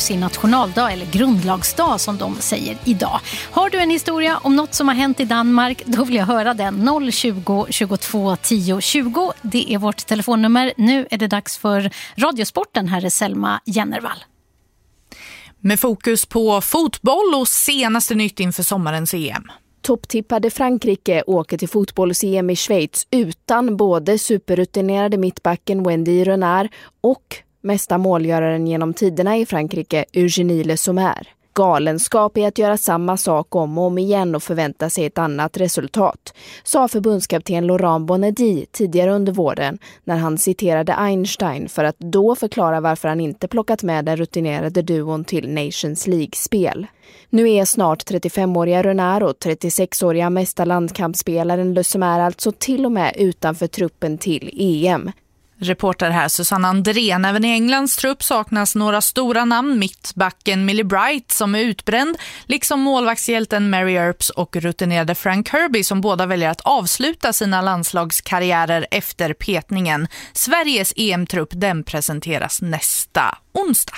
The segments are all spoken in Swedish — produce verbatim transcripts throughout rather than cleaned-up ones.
sin nationaldag eller grundlagsdag som de säger idag. Har du en historia om något som har hänt i Danmark, då vill jag höra den. noll tjugo, tjugotvå, tio, tjugo. Det är vårt telefonnummer. Nu är det dags för Radiosporten. Här är Selma Jennervall. Med fokus på fotboll och senaste nytt inför sommarens E M. Topptippade Frankrike åker till fotbolls-E M i Schweiz utan både superrutinerade mittbacken Wendy Renard och mesta målgöraren genom tiderna i Frankrike, Eugénie Le Sommer. Galenskap är att göra samma sak om och om igen och förvänta sig ett annat resultat, sa förbundskapten Laurent Bonedy tidigare under våren när han citerade Einstein för att då förklara varför han inte plockat med den rutinerade duon till Nations League-spel. Nu är snart trettiofemåriga Renard och trettiosexåriga mästa landkampsspelaren Le Sommer alltså till och med utanför truppen till E M. Reporter här Susanne Andrén. Även i Englands trupp saknas några stora namn. Mittbacken Millie Bright som är utbränd, liksom målvaktshjälten Mary Earps och rutinerade Frank Kirby som båda väljer att avsluta sina landslagskarriärer efter petningen. Sveriges E M-trupp, den presenteras nästa onsdag.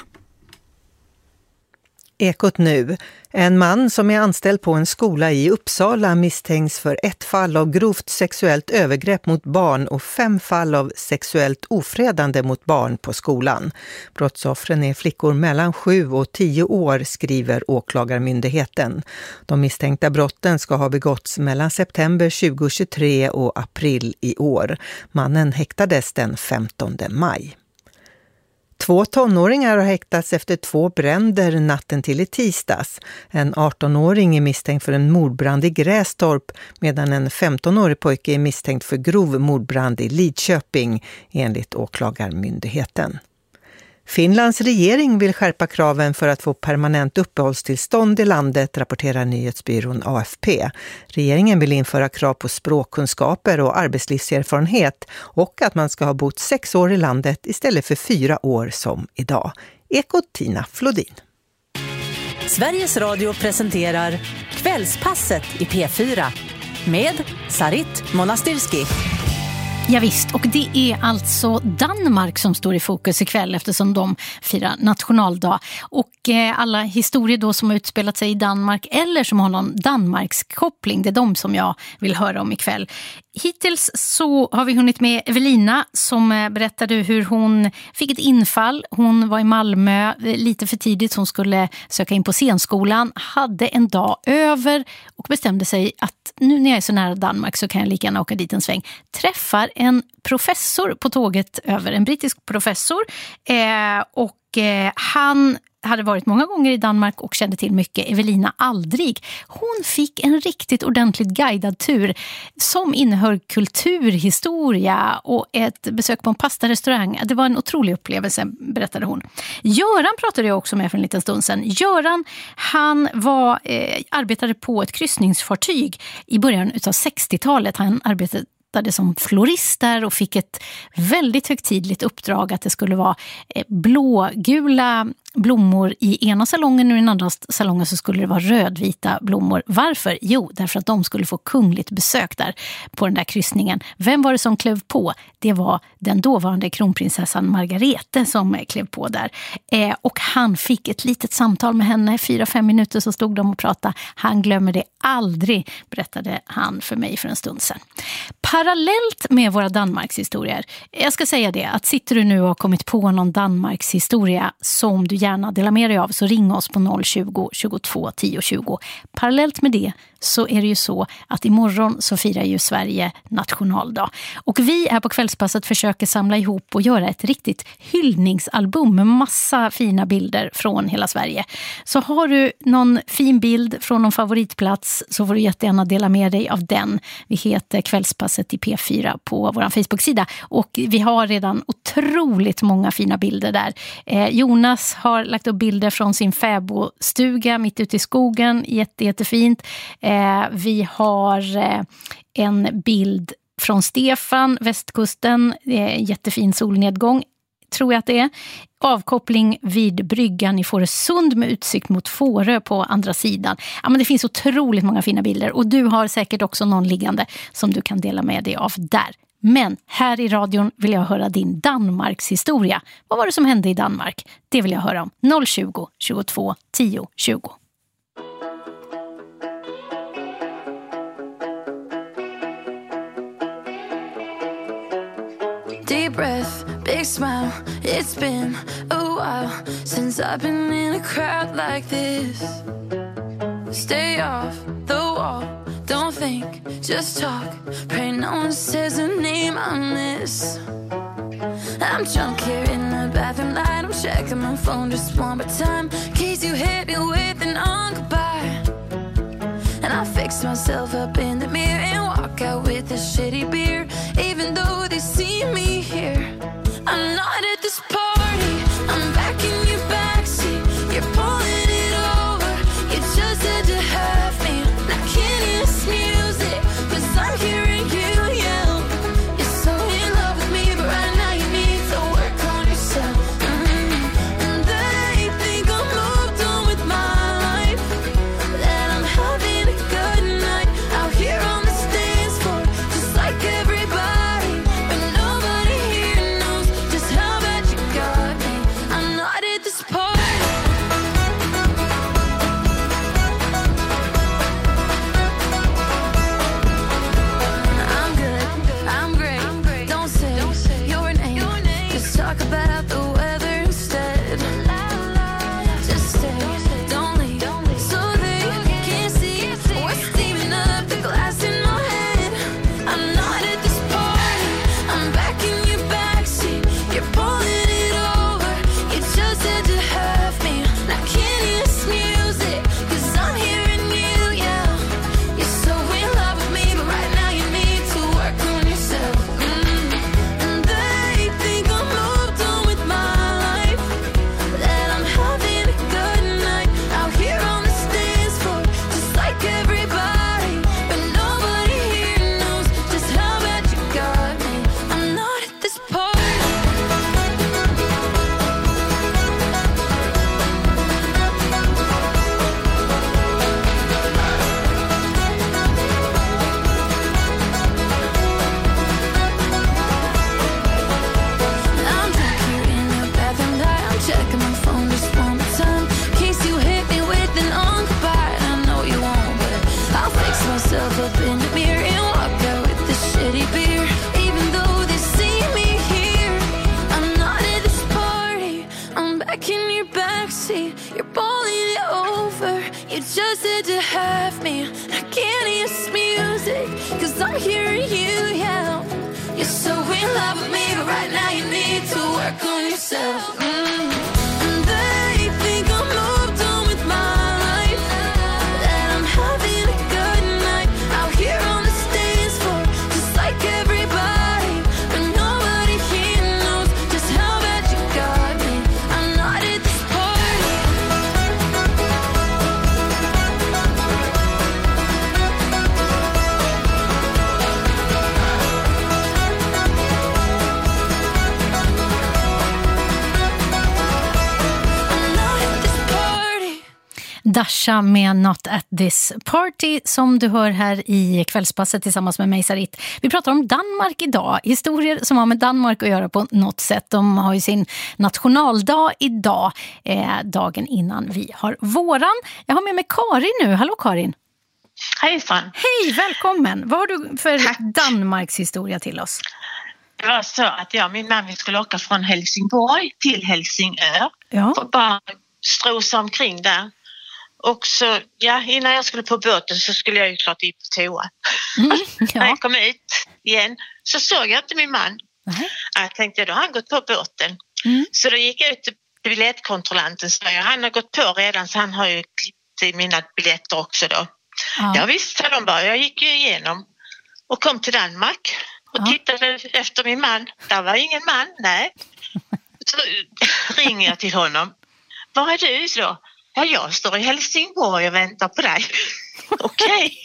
Ekot nu. En man som är anställd på en skola i Uppsala misstänks för ett fall av grovt sexuellt övergrepp mot barn och fem fall av sexuellt ofredande mot barn på skolan. Brottsoffren är flickor mellan sju och tio år, skriver åklagarmyndigheten. De misstänkta brotten ska ha begåtts mellan september tjugohundratjugotre och april i år. Mannen häktades den femtonde maj. Två tonåringar har häktats efter två bränder natten till i tisdags. En artonåring är misstänkt för en mordbrand i Grästorp medan en femtonårig pojke är misstänkt för grov mordbrand i Lidköping enligt åklagarmyndigheten. Finlands regering vill skärpa kraven för att få permanent uppehållstillstånd i landet, rapporterar nyhetsbyrån A F P. Regeringen vill införa krav på språkkunskaper och arbetslivserfarenhet och att man ska ha bott sex år i landet istället för fyra år som idag. Ekot Tina Flodin. Sveriges Radio presenterar Kvällspasset i P fyra med Sarit Monastirski. Ja visst, och det är alltså Danmark som står i fokus ikväll eftersom de firar nationaldag. Och eh, alla historier då som har utspelat sig i Danmark eller som har någon Danmarks koppling, det är de som jag vill höra om ikväll. Hittills så har vi hunnit med Evelina som berättade hur hon fick ett infall. Hon var i Malmö lite för tidigt, hon skulle söka in på scenskolan, hade en dag över och bestämde sig att nu när jag är så nära Danmark så kan jag lika gärna åka dit en sväng. Träffar en professor på tåget över, en brittisk professor eh, och eh, han hade varit många gånger i Danmark och kände till mycket. Evelina aldrig. Hon fick en riktigt ordentligt guidad tur som innehöll kulturhistoria och ett besök på en pastarestaurang. Det var en otrolig upplevelse, berättade hon. Göran pratade jag också med för en liten stund sedan. Göran, han var, eh, arbetade på ett kryssningsfartyg i början av sextiotalet. Han arbetade som florist där och fick ett väldigt högtidligt uppdrag att det skulle vara blågula blommor i ena salongen och i den andra salongen så skulle det vara rödvita blommor. Varför? Jo, därför att de skulle få kungligt besök där på den där kryssningen. Vem var det som klev på? Det var den dåvarande kronprinsessan Margarete som klev på där. Eh, och han fick ett litet samtal med henne. Fyra, fem minuter så stod de och pratade. Han glömmer det aldrig, berättade han för mig för en stund sedan. Parallellt med våra Danmarks historier, jag ska säga det, att sitter du nu och har kommit på någon Danmarks historia som du gärna delar med dig av så ring oss på noll tjugo, tjugotvå, tio, tjugo. Parallellt med det så är det ju så att imorgon så firar ju Sverige nationaldag. Och vi här på Kvällspasset försöker samla ihop och göra ett riktigt hyllningsalbum med massa fina bilder från hela Sverige. Så har du någon fin bild från någon favoritplats så får du jättegärna dela med dig av den. Vi heter Kvällspasset i P fyra på vår Facebook-sida och vi har redan otroligt många fina bilder där. Eh, Jonas har lagt upp bilder från sin fäbodstuga mitt ute i skogen, jätte, jättefint. Eh, vi har eh, en bild från Stefan, västkusten, eh, jättefin solnedgång, tror jag att det är. Avkoppling vid bryggan i Fårösund med utsikt mot Fårö på andra sidan. Ja, men det finns otroligt många fina bilder och du har säkert också någon liggande som du kan dela med dig av där. Men här i radion vill jag höra din Danmarks historia. Vad var det som hände i Danmark? Det vill jag höra om. noll tjugo, tjugotvå, tio, tjugo. Deep breath, big smile. It's been a while since I've been in a crowd like this. Stay off the wall, don't think, just talk. Pray no one says a name I miss. I'm drunk here in the bathroom light. I'm checking my phone just one more time, in case you hit me with an on goodbye. And I fix myself up in the mirror and walk out with a shitty beer. Even though they see me here, I'm not at this party. I'm back in your backseat. You're pulling it over. You just had to have me. I can't hear this music, 'cause I'm hearing you yell. You're so in love with me, but right now you need to work on yourself. Mm-hmm. And they think I'm moved on with my life, that I'm having a good night out here on the dance floor, just like everybody. But nobody here knows just how bad you got me. I'm not at this party. I'm good, I'm great. Don't say your name, just talk about the weather instead. Just stay, don't leave, so they can't see what's steaming up the glass in my head. I'm not at this party. I'm back in your backseat. You're pulling it over. You just had to have me. I can't hear this music, 'cause I'm hearing you yell. You're so in love with me, but right now you need to work on yourself. Mm. And they think I'm moved on with my life, that I'm having a good night out here on the dance floor, just like everybody. But nobody here knows just how bad you got me. I'm not at this party. I'm drunk here in the bathroom light. I'm checking my phone just one more time, in case you hit me with an on goodbye. I know you won't, but I'll fix myself up in the mirror and walk out with this shitty beer. Even though they see me here, I'm not at this party. I'm back in your backseat. You're balling it over. You just had to have me. I can't hear this music, 'cause I'm hearing you yell. You're so in love with me, but right now you need to work on yourself. Mm. And they think I'm moved on with my life, that I'm having a good night out here on the dance floor, just like everybody. But nobody here knows just how bad you got me. I'm not at this party. I'm not at this party. Dasha med Not at this party som du hör här i Kvällspasset tillsammans med mig, Sarit. Vi pratar om Danmark idag. Historier som har med Danmark att göra på något sätt. De har ju sin nationaldag idag, eh, dagen innan vi har våran. Jag har med mig Karin nu. Hallå Karin. Hejsan. Hej, välkommen. Vad har du för Tack. Danmarks historia till oss? Det var så att jag och min man vi skulle åka från Helsingborg till Helsingör. Ja. För bara strosa omkring där. Och så, ja, innan jag skulle på båten så skulle jag ju klart in på toa. Mm, När ja. jag kom ut igen så såg jag inte min man. Nej. Jag tänkte, då har han gått på båten. Mm. Så då gick jag ut till biljettkontrollanten och sa, han har gått på redan så han har ju klippt i mina biljetter också då. Ja. Ja visst, sa de bara. Jag gick ju igenom och kom till Danmark och Ja. tittade efter min man. Där var ingen man, nej. Så ringer jag till honom. Var är du så? Ja, jag står i Helsingborg och väntar på dig. Okej.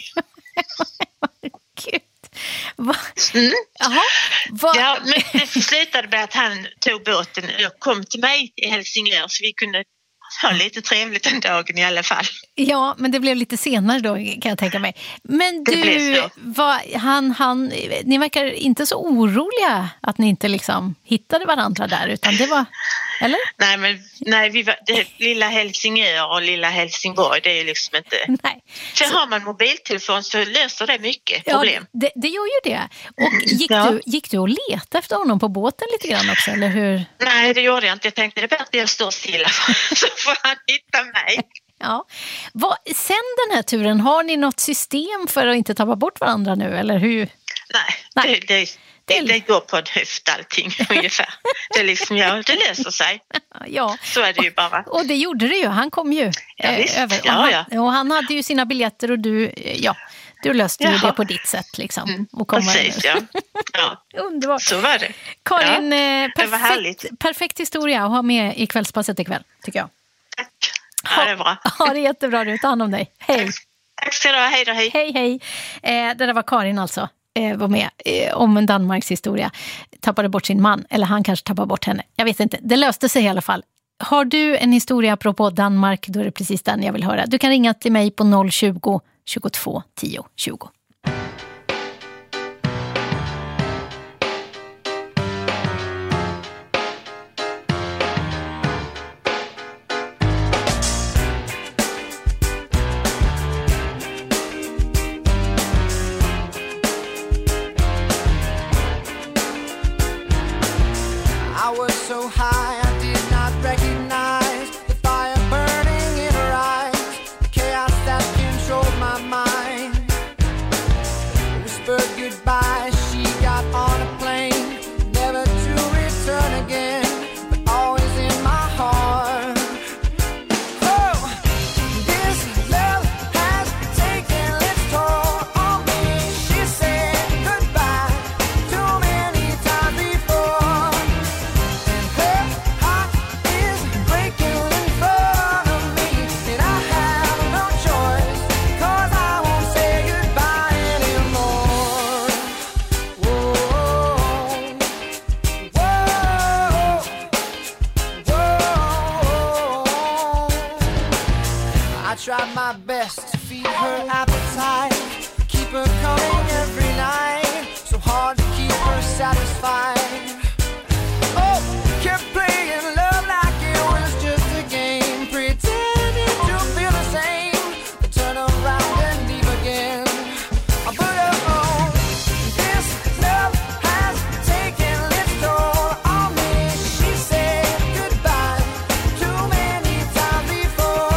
Gud. Va? Mm. Jaha. Va? Ja, men det slutade med att han tog båten och kom till mig i Helsingör så vi kunde ha lite trevligt den dagen i alla fall. Ja, men det blev lite senare då kan jag tänka mig. Men du, vad, han, han, ni verkar inte så oroliga att ni inte liksom hittade varandra där, utan det var, eller? Nej, men nej, vi var, det, lilla Helsingör och lilla Helsingborg, det är ju liksom inte... Nej. För så... har man mobiltelefon så löser det mycket problem. Ja, det, det gör ju det. Och gick, ja. du, gick du och letade efter honom på båten lite grann också, eller hur? Nej, det gjorde jag inte. Jag tänkte, det är bättre att jag står stilla så får han hitta mig. Ja. Vad, sen den här turen, har ni något system för att inte tappa bort varandra nu, eller hur? Nej, Nej. Det, det, det, det går på en höft allting ungefär. Det är liksom, ja, det löser sig. Ja. Så är det ju bara. Och det gjorde det ju, han kom ju ja, eh, över. Och, ja, han, ja. och han hade ju sina biljetter och du, ja, du löste ju det på ditt sätt liksom. Mm, och kom precis, ja. ja. Underbart. Så var det. Karin, ja, eh, perfekt, perfekt historia att ha med i kvällspasset ikväll, tycker jag. Tack. Ja, det är bra. Ha, ha det jättebra du, ta hand om dig. Hej. Tack, Tack ska du ha, hej då, hej. Hej, hej. Eh, det där var Karin alltså. var med eh, om en Danmarks historia. Tappade bort sin man, eller han kanske tappade bort henne. Jag vet inte, det löste sig i alla fall. Har du en historia apropå Danmark, då är det precis den jag vill höra. Du kan ringa till mig på noll tjugo, tjugotvå, tio, tjugo. Tried my best to feed her appetite, keep her coming every night, so hard to keep her satisfied. Oh, kept playing love like it was just a game, pretending to feel the same, but turn around and leave again. But oh, this love has taken its toll on me. She said goodbye too many times before.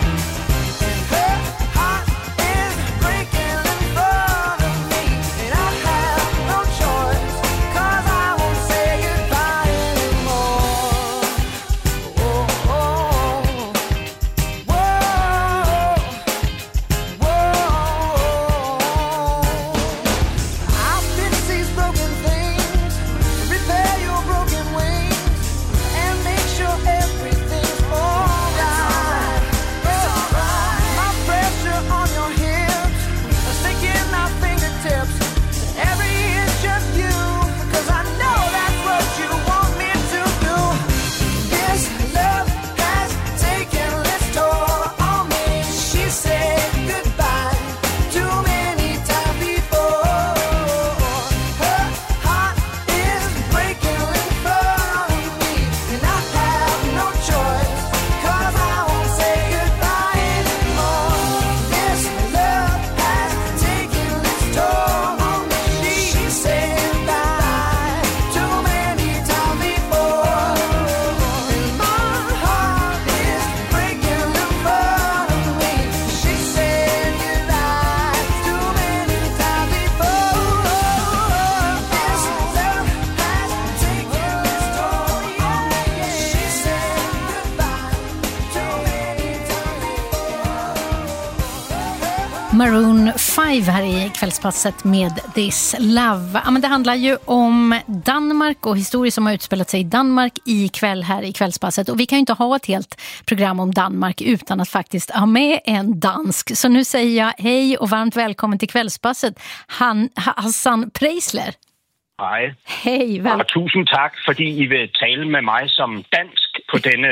Maroon fem här i kvällspasset med This Love. Ja, men det handlar ju om Danmark och historier som har utspelat sig i Danmark i kväll här i kvällspasset. Och vi kan ju inte ha ett helt program om Danmark utan att faktiskt ha med en dansk. Så nu säger jag hej och varmt välkommen till kvällspasset, Han, Hassan Preisler. Hej. Hej, väl. Och tusind tack fordi I vil tale med mig som dansk på denne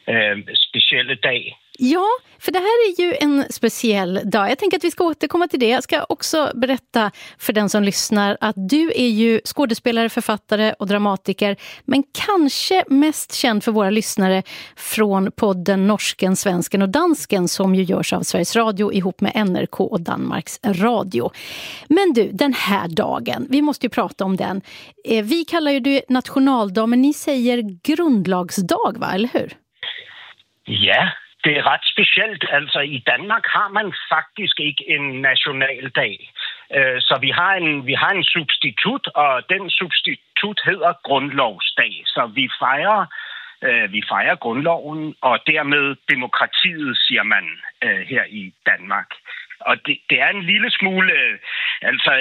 øh, specielle dag. Ja, för det här är ju en speciell dag. Jag tänker att vi ska återkomma till det. Jag ska också berätta för den som lyssnar att du är ju skådespelare, författare och dramatiker, men kanske mest känd för våra lyssnare från podden Norsken, Svensken och Dansken som ju görs av Sveriges Radio ihop med N R K och Danmarks Radio. Men du, den här dagen, vi måste ju prata om den. Vi kallar ju det nationaldag, men ni säger grundlagsdag, va? Eller hur? Ja, det er ret specielt. Altså i Danmark har man faktisk ikke en nationaldag. Så vi har en, vi har en substitut, og den substitut hedder grundlovsdag. Så vi fejrer, vi fejrer grundloven, og dermed demokratiet, siger man her i Danmark. Og det, det er en lille smule, altså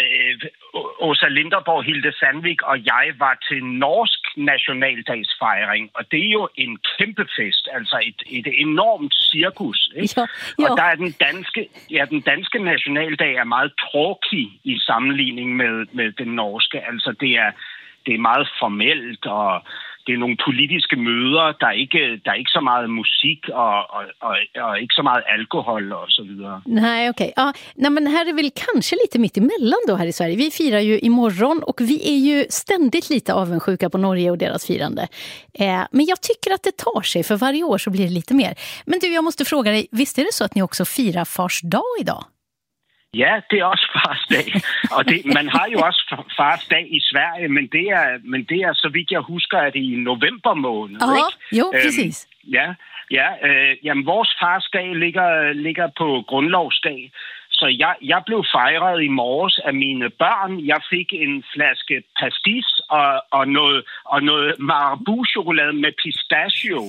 Åsa Linderborg, Hilde Sandvik og jeg var til norsk nationaldagsfejring, og det er jo en kæmpe fest, altså et, et enormt cirkus, ikke? Ja, ja. Og der er den danske, ja, den danske nationaldag er meget tråkig i sammenligning med, med den norske, altså det er, det er meget formelt, og det er nogle politiske møder, der er ikke, der er ikke så meget musik og, og, og, og ikke så meget alkohol och så vidare. Nej, okej. Okay. Ja, nej, men här är väl kanske lite mitt emellan då här i Sverige. Vi firar ju imorgon och vi är ju ständigt lite avundsjuka på Norge och deras firande. Eh, men jag tycker att det tar sig, för varje år så blir det lite mer. Men du, jag måste fråga dig, visst är det så att ni också firar Fars dag idag? Ja, det er også Fars dag. Og det, man har jo også Fars dag i Sverige, men det er, men det er så vidt jeg husker, at det er i november måned. Ja, ikke? Jo, præcis. Øhm, ja, ja øh, jamen, vores Fars dag ligger, ligger på grundlovsdag. Så jeg, jeg blev fejret i morges af mine børn. Jeg fik en flaske pastis og, og noget, og noget Marabou-chokolade med pistachio.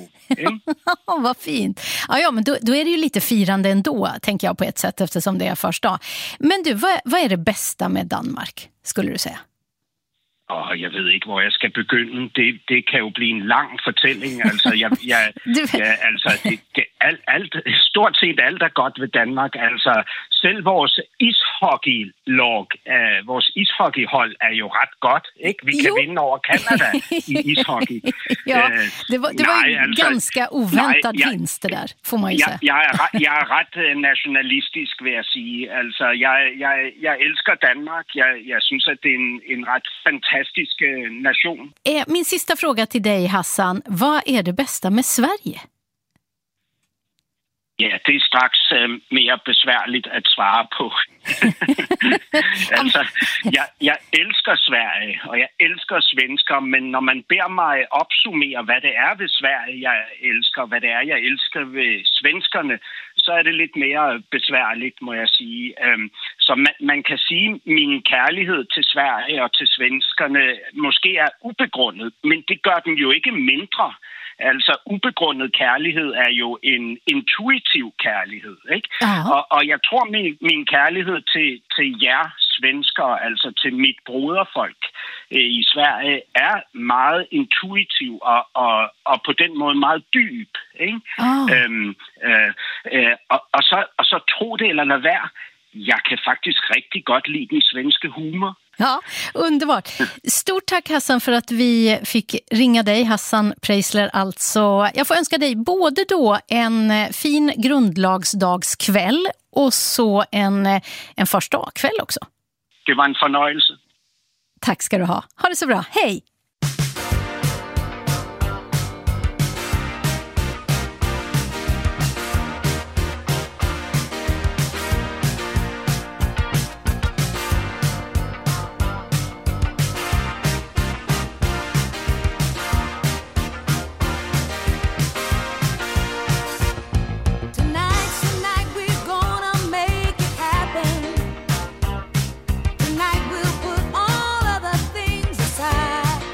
Vad fint. Ja, ja, men då, då är det ju lite firande ändå, tänker jag på ett sätt, eftersom det är första dag. Men du, vad, vad är det bästa med Danmark, skulle du säga? Og jeg ved ikke, hvor jeg skal begynde. Det, det kan jo blive en lang fortælling. Altså, jeg, jeg, jeg, altså det, det, alt, alt, stort set alt er godt ved Danmark. Altså, selv vores ishockey-lag, uh, vores ishockeyhold er jo ret godt. Ikke? Vi kan jo vinde over Canada i ishockey. Ja, det var, det var nej, en altså, ganska oväntad nej, vinst, det der, får man ju jeg, säga. Jeg er, jeg er ret nationalistisk, vil jeg sige. Altså, jeg, jeg, jeg elsker Danmark. Jeg, jeg synes, at det er en, en ret fantastisk nation. Min sista fråga till dig, Hassan. Vad är det bästa med Sverige? Ja, det er straks øh, mere besværligt at svare på. altså, jeg, jeg elsker Sverige, og jeg elsker svensker, men når man beder mig opsummere, hvad det er ved Sverige, jeg elsker, hvad det er, jeg elsker ved svenskerne, så er det lidt mere besværligt, må jeg sige. Øhm, så man, man kan sige, at min kærlighed til Sverige og til svenskerne måske er ubegrundet, men det gør den jo ikke mindre. Altså, ubegrundet kærlighed er jo en intuitiv kærlighed, ikke? Og, og jeg tror, min, min kærlighed til, til jer svensker, altså til mit broderfolk øh, i Sverige, er meget intuitiv og, og, og på den måde meget dyb, ikke? Oh. Øhm, øh, øh, og, og, så, og så tro det eller lade være. Jeg kan faktisk rigtig godt lide den svenske humor. Ja, underbart. Stort tack Hassan för att vi fick ringa dig, Hassan Preisler alltså. Jag får önska dig både då en fin grundlagsdagskväll och så en, en första kväll också. Det var en fornøjelse. Tack ska du ha. Ha det så bra. Hej! Tonight we'll put all other things aside.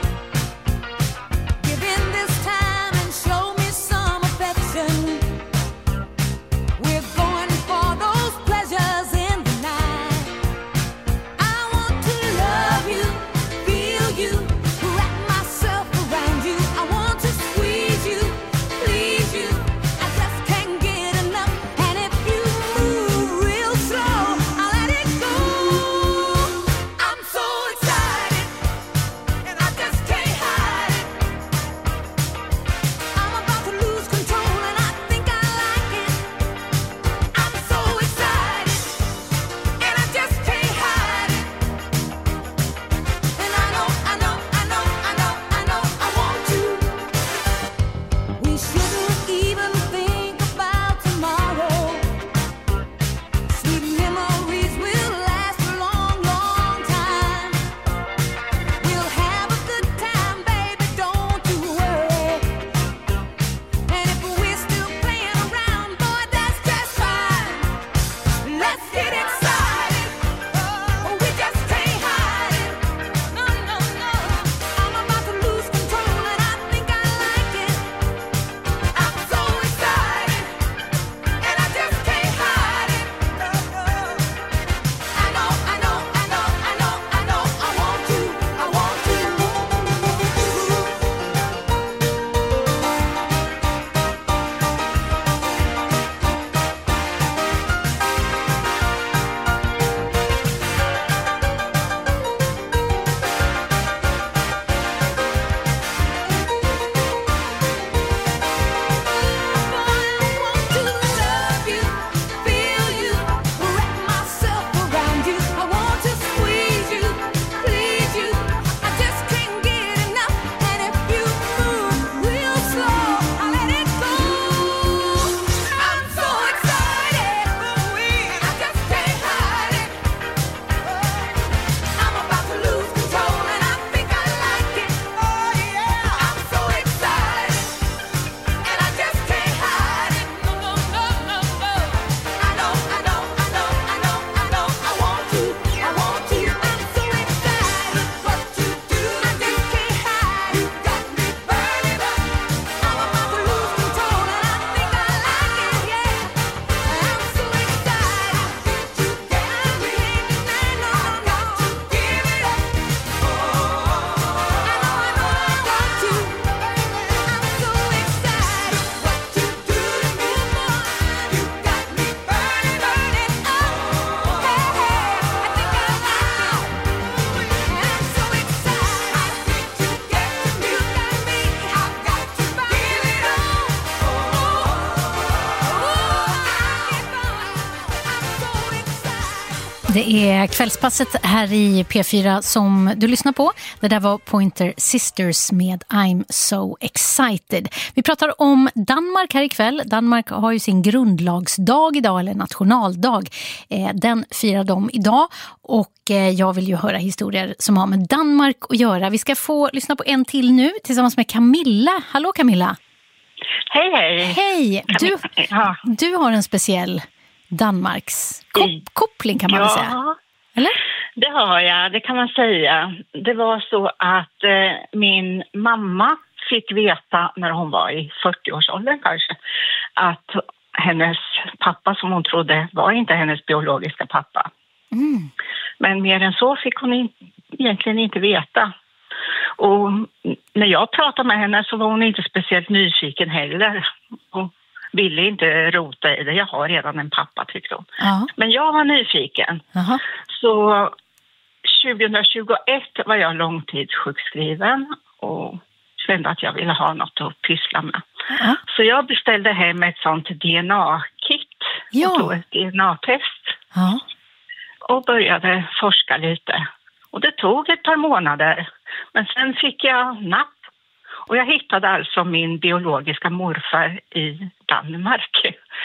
Det är kvällspasset här i P fyra som du lyssnar på. Det där var Pointer Sisters med I'm so excited. Vi pratar om Danmark här ikväll. Danmark har ju sin grundlagsdag idag, eller nationaldag. Den firar de idag och jag vill ju höra historier som har med Danmark att göra. Vi ska få lyssna på en till nu tillsammans med Camilla. Hallå Camilla! Hej hej! Hej! Du, ja. du har en speciell Danmarks kop- koppling kan man ja, väl säga? Eller? Det har jag, det kan man säga. Det var så att eh, min mamma fick veta när hon var i fyrtioårsåldern kanske att hennes pappa som hon trodde var inte hennes biologiska pappa. Mm. Men mer än så fick hon in, egentligen inte veta. Och när jag pratade med henne så var hon inte speciellt nyfiken heller. Hon ville inte rota i det. Jag har redan en pappa, tyckte hon. Ja. Men jag var nyfiken. Aha. Så tjugohundratjugoett var jag långtidssjukskriven och kände att jag ville ha något att pyssla med. Ja. Så jag beställde hem ett sånt D N A-kit. Ja. Och tog ett D N A-test. Ja. Och började forska lite. Och det tog ett par månader. Men sen fick jag napp. Och jag hittade alltså min biologiska morfar i Danmark.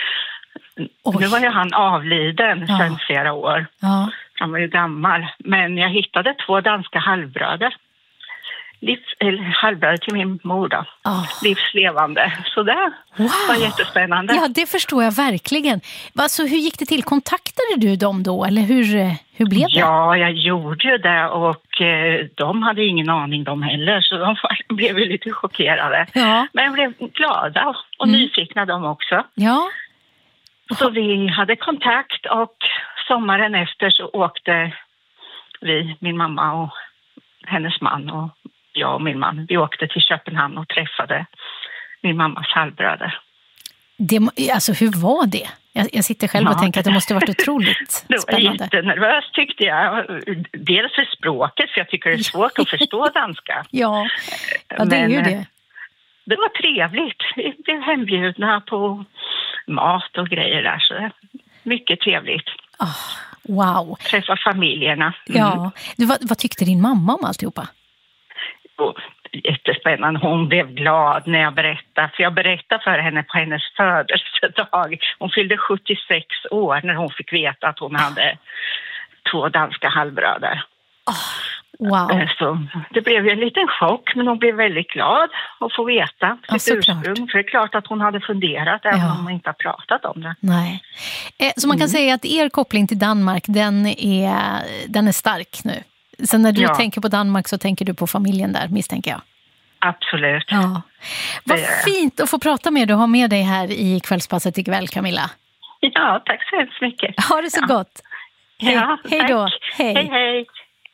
Oj. Nu var ju han avliden Ja. sedan flera år. Ja. Han var ju gammal. Men jag hittade två danska halvbröder. Livs, eller halvbröder till min mor då. Ah. Livslevande. Så det Wow. var jättespännande. Ja, det förstår jag verkligen. Alltså, hur gick det till? Kontaktade du dem då? Eller hur, hur blev det? Ja, jag gjorde ju det och eh, de hade ingen aning de heller. Så de var, blev ju lite chockerade. Ja. Men jag blev glada och Mm. nyfikna de också. Ja. Så vi hade kontakt och sommaren efter så åkte vi, min mamma och hennes man och jag och min man, vi åkte till Köpenhamn och träffade min mammas halvbröder. Det, alltså, hur var det? Jag, jag sitter själv och Ja. tänker att det måste ha varit otroligt Det var spännande. jättenervöst tyckte jag. Dels för språket, för jag tycker det är svårt att förstå danska. Ja, ja det är ju Men, det. Det var trevligt. Vi blev hembjudna på mat och grejer där. Så mycket trevligt. Oh, wow. Träffa familjerna. Mm. Ja. Du, vad, vad tyckte din mamma om alltihopa? Och jättespännande. Hon blev glad när jag berättade. För jag berättade för henne på hennes födelsedag. Hon fyllde sjuttiosex år när hon fick veta att hon hade två danska halvbröder. Oh, wow. Så det blev ju en liten chock, men hon blev väldigt glad att få veta Ja, sitt såklart. ursprung. För det är klart att hon hade funderat, även Ja. om hon inte har pratat om det. Nej. Eh, så man kan säga att er koppling till Danmark, den är, den är stark nu. Sen när du Ja. tänker på Danmark så tänker du på familjen där, misstänker jag. Absolut. Ja. Vad Det gör jag. fint att få prata med dig och ha med dig här i kvällspasset ikväll, Camilla. Ja, tack så hemskt mycket. Ha det så Ja. gott. Hej, Ja, hej då. tack. Hej. Hej, hej.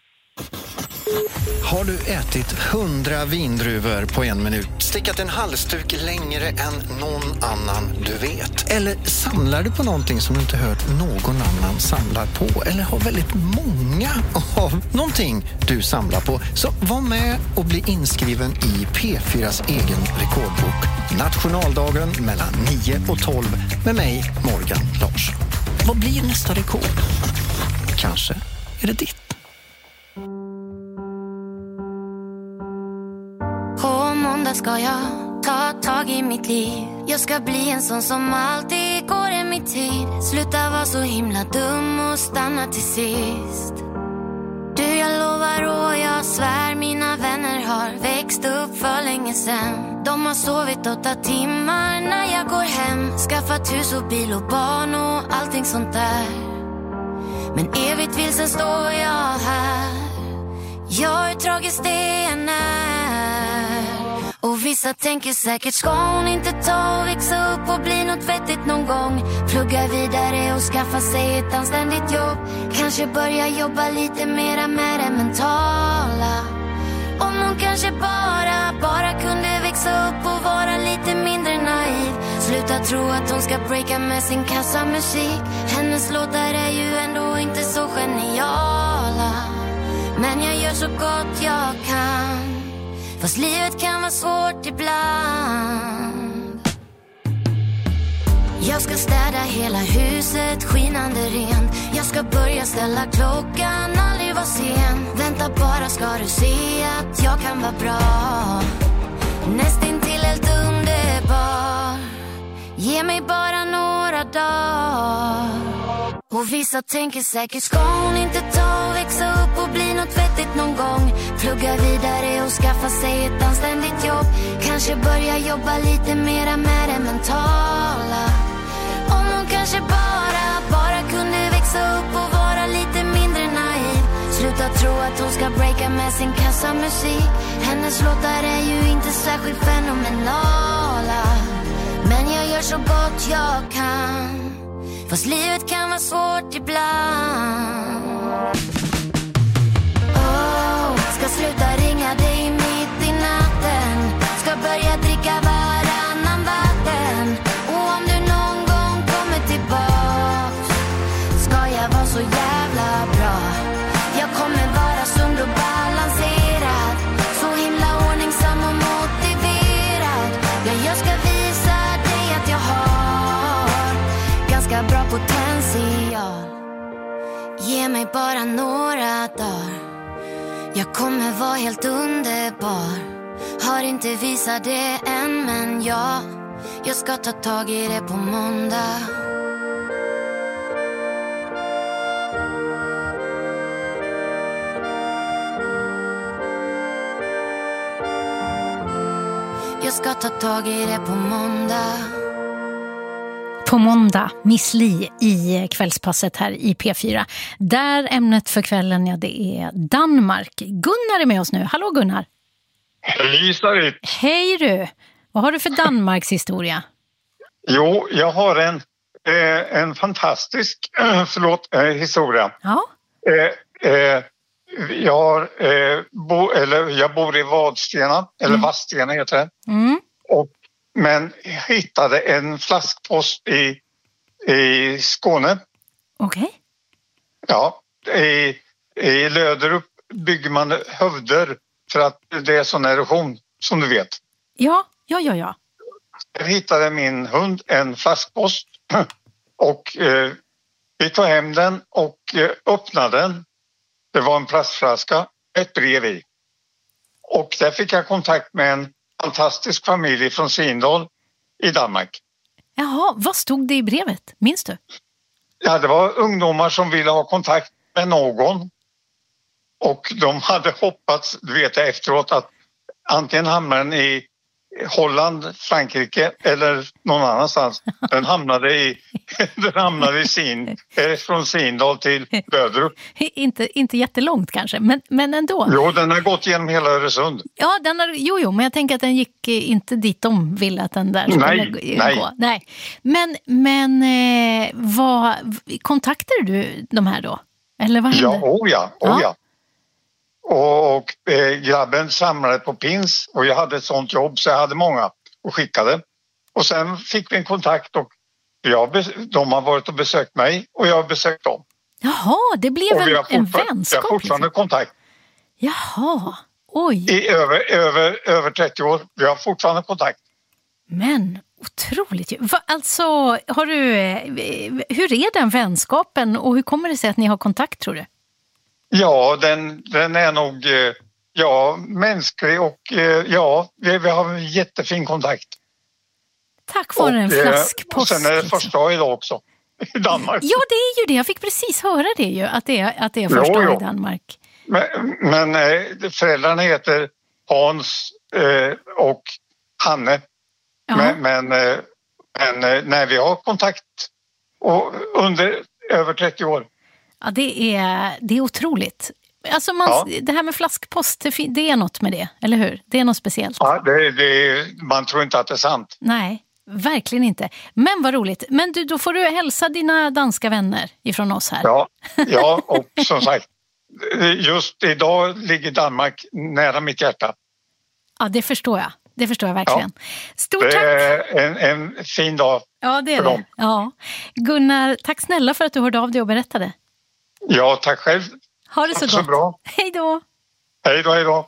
Har du ätit hundra vindruvor på en minut? Stickat en halsduk längre än någon annan du vet? Eller samlar du på någonting som du inte hört någon annan samlar på? Eller har väldigt många av någonting du samlar på? Så var med och bli inskriven i P fyras egen rekordbok. Nationaldagen mellan nio och tolv med mig, Morgan Larsson. Vad blir nästa rekord? Kanske är det ditt. På måndag ska jag ta tag i mitt liv. Jag ska bli en sån som alltid går i mitt tid. Sluta vara så himla dum och stanna till sist. Du, jag lovar och jag svär, mina vänner har växt upp för länge sedan. De har sovit åtta timmar när jag går hem. Skaffat hus och bil och barn och allting sånt där. Men evigt vilsen står jag här. Jag är tragiskt det än är. Och vissa tänker säkert, ska hon inte ta och växa upp och bli något vettigt någon gång? Plugga vidare och skaffa sig ett anständigt jobb. Kanske börja jobba lite mera med det mentala. Om hon kanske bara, bara kunde växa upp och vara lite mindre naiv. Sluta tro att hon ska breaka med sin kassamusik. Hennes låtar är ju ändå inte så geniala. Men jag gör så gott jag kan. Fast livet kan vara svårt ibland. Jag ska städa hela huset, skinande rent. Jag ska börja ställa klockan, aldrig vara sen. Vänta bara ska du se att jag kan vara bra. Nästintill helt underbar. Ge mig bara några dagar. Och vissa tänker säkert, ska hon inte ta och växa upp och bli något vettigt någon gång? Plugga vidare och skaffa sig ett anständigt jobb. Kanske börja jobba lite mera med det mentala. Om hon kanske bara, bara kunde växa upp och vara lite mindre naiv. Sluta tro att hon ska breaka med sin kassamusik. Hennes låtar är ju inte särskilt fenomenala. Men jag gör så gott jag kan. Fast livet kan vara svårt ibland. Oh, ska sluta ringa dig mitt i natten. Ska börja dricka varannan vatten. Och om du någon gång kommer tillbaks, ska jag vara så jävla bra. Jag kommer vara sund och balanserad. Så himla ordningsam och motiverad. Ja, jag ska visa dig att jag har ganska bra potential. Ge mig bara några dagar. Jag kommer vara helt underbar. Har inte visat det än, men ja, jag ska ta tag i det på måndag. Jag ska ta tag i det på måndag. På måndag, Miss Li i kvällspasset här i P fyra. Där ämnet för kvällen, ja, det är Danmark. Gunnar är med oss nu. Hallå Gunnar. Hej Sarit. Hej du. Vad har du för Danmarks historia? Jo, jag har en, eh, en fantastisk eh, förlåt, eh, historia. Ja. Eh, eh, jag, har, eh, bo, eller, jag bor i Vadstena, eller mm. Vadstena heter det. Mm. Och men jag hittade en flaskpost i, i Skåne. Okej. Okay. Ja, i, i Löderup bygger man hövder för att det är sån erosion, som du vet. Ja, ja, ja, ja. Jag hittade min hund en flaskpost och eh, vi tog hem den och eh, öppnade den. Det var en plastflaska, ett brev i. Och där fick jag kontakt med en fantastisk familj från Sindal i Danmark. Jaha, vad stod det i brevet? Minns du? Ja, det var ungdomar som ville ha kontakt med någon. Och de hade hoppats, du vet jag efteråt, att antingen hamnade den i Holland, Frankrike eller någon annanstans. Den hamnade i, den hamnade i Sin, från Sindal till Löderup. inte, inte jättelångt kanske, men, men ändå. Jo, den har gått genom hela Öresund. Ja, den har, jo, jo, men jag tänker att den gick inte dit de ville att den där skulle nej, gå. Nej, nej. Men, men eh, vad, kontaktade du de här då? Eller vad hände? Ja, oh ja, oh ja. ja. Och, och eh, grabben samlade på pins och jag hade ett sånt jobb så jag hade många och skickade. Och sen fick vi en kontakt och jag, de har varit och besökt mig och jag har besökt dem. Jaha, det blev en, en vänskap. Vi har fortfarande liksom kontakt. Jaha, oj. I över, över, över trettio år. Vi har fortfarande kontakt. Men otroligt. Va, alltså, har du, hur är den vänskapen och hur kommer det sig att ni har kontakt, tror du? Ja, den, den är nog ja, mänsklig och ja, vi, vi har en jättefin kontakt. Tack vare en flaskpost. Och sen är det liksom. första idag också i Danmark. Ja, det är ju det. Jag fick precis höra det ju, att det är, att det är första jo, jo. i Danmark. Men, men föräldrarna heter Hans eh, och Hanne. Ja. Men, men, men nej, vi har kontakt och under över trettio år. Ja, det är, det är otroligt. Alltså man, ja. Det här med flaskpost, det är något med det, eller hur? Det är något speciellt. Ja, det, det, man tror inte att det är sant. Nej, verkligen inte. Men vad roligt. Men du, då får du hälsa dina danska vänner ifrån oss här. Ja, ja och som sagt, just idag ligger Danmark nära mitt hjärta. Ja, det förstår jag. Det förstår jag verkligen. Ja. Stort tack! Det är en, en fin dag. Ja, det är det. Ja. Gunnar, tack snälla för att du hörde av dig och berättade. Ja, tack själv. Ha det så tack gott. Så bra. Hej då! Hej då, hej då.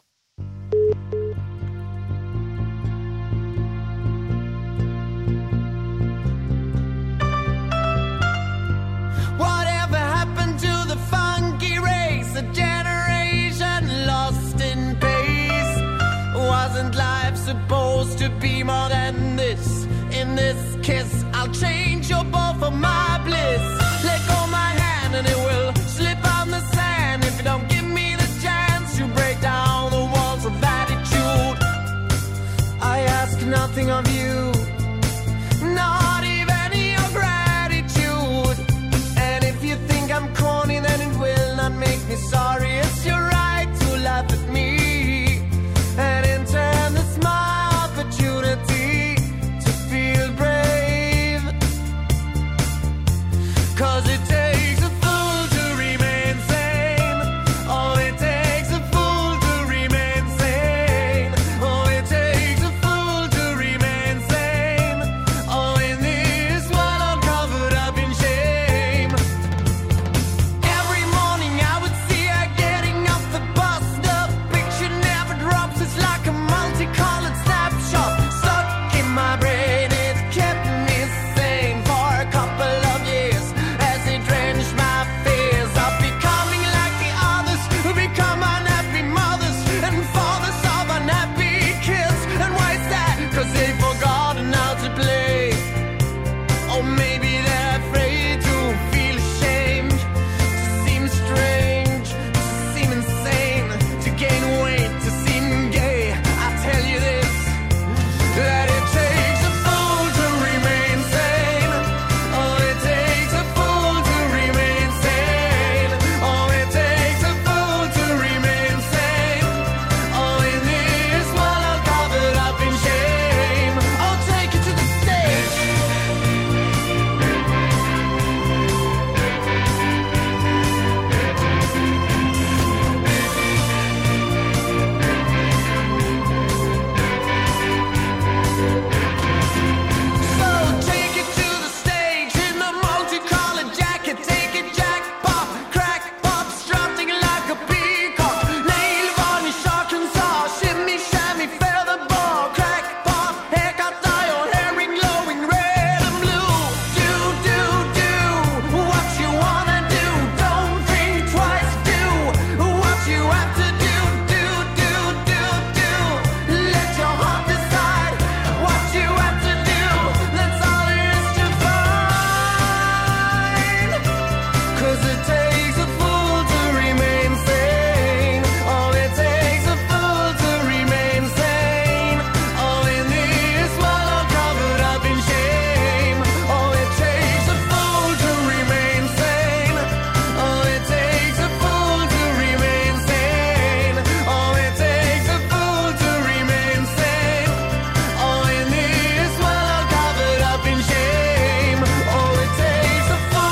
change your ball for my bliss. Let go my hand and it will slip on the sand. If you don't give me the chance to break down the walls of attitude. I ask nothing of you, not even your gratitude. And if you think I'm corny, then it will not make me sorry. It's your right to laugh at me, and in turn it's my opportunity to feel brave. 'Cause it takes a fool to remain sane. Oh, it takes a fool to remain sane. Oh, it takes a fool to remain sane. Oh, in this world I'm covered up in shame. Every morning I would see her getting off the bus. The picture never drops. It's like a multicolored snapshot stuck in my brain. It kept me sane for a couple of years as it drenched my fears of becoming like the others who become unhappy mothers and fathers of unhappy kids. And why is that? 'Cause they've forgotten how to play. Or maybe they're afraid to feel ashamed, to seem strange, to seem insane, to gain weight, to seem gay. I tell you this, that it takes a fool to remain sane. Oh, it takes a fool to remain sane. Oh, it takes a fool to remain sane. Oh, in this world I'm covered up in shame. Oh, take it to the stage. So take it to the stage in the multicolored jacket. Take it jackpot, crackpot, strutting like a peacock. Nail varnish, Arkansas, shimmy, shammy, feather ball. Crackpot, haircut, dye your hair ring glowing red and blue. Do, do, do what you wanna do. Don't think twice, do what you have to do. Do, do, do, do. Let your heart decide what you have to do. That's all there is to find. 'Cause it takes a fool to remain sane. Oh, it takes a fool to remain sane. Oh, in this world I'm covered up in shame. Oh, it takes a fool to remain sane. Oh, it takes a fool to remain sane. Oh, it takes a fool to remain sane. Oh, in this world I'm covered up in shame. Oh, it takes a fool.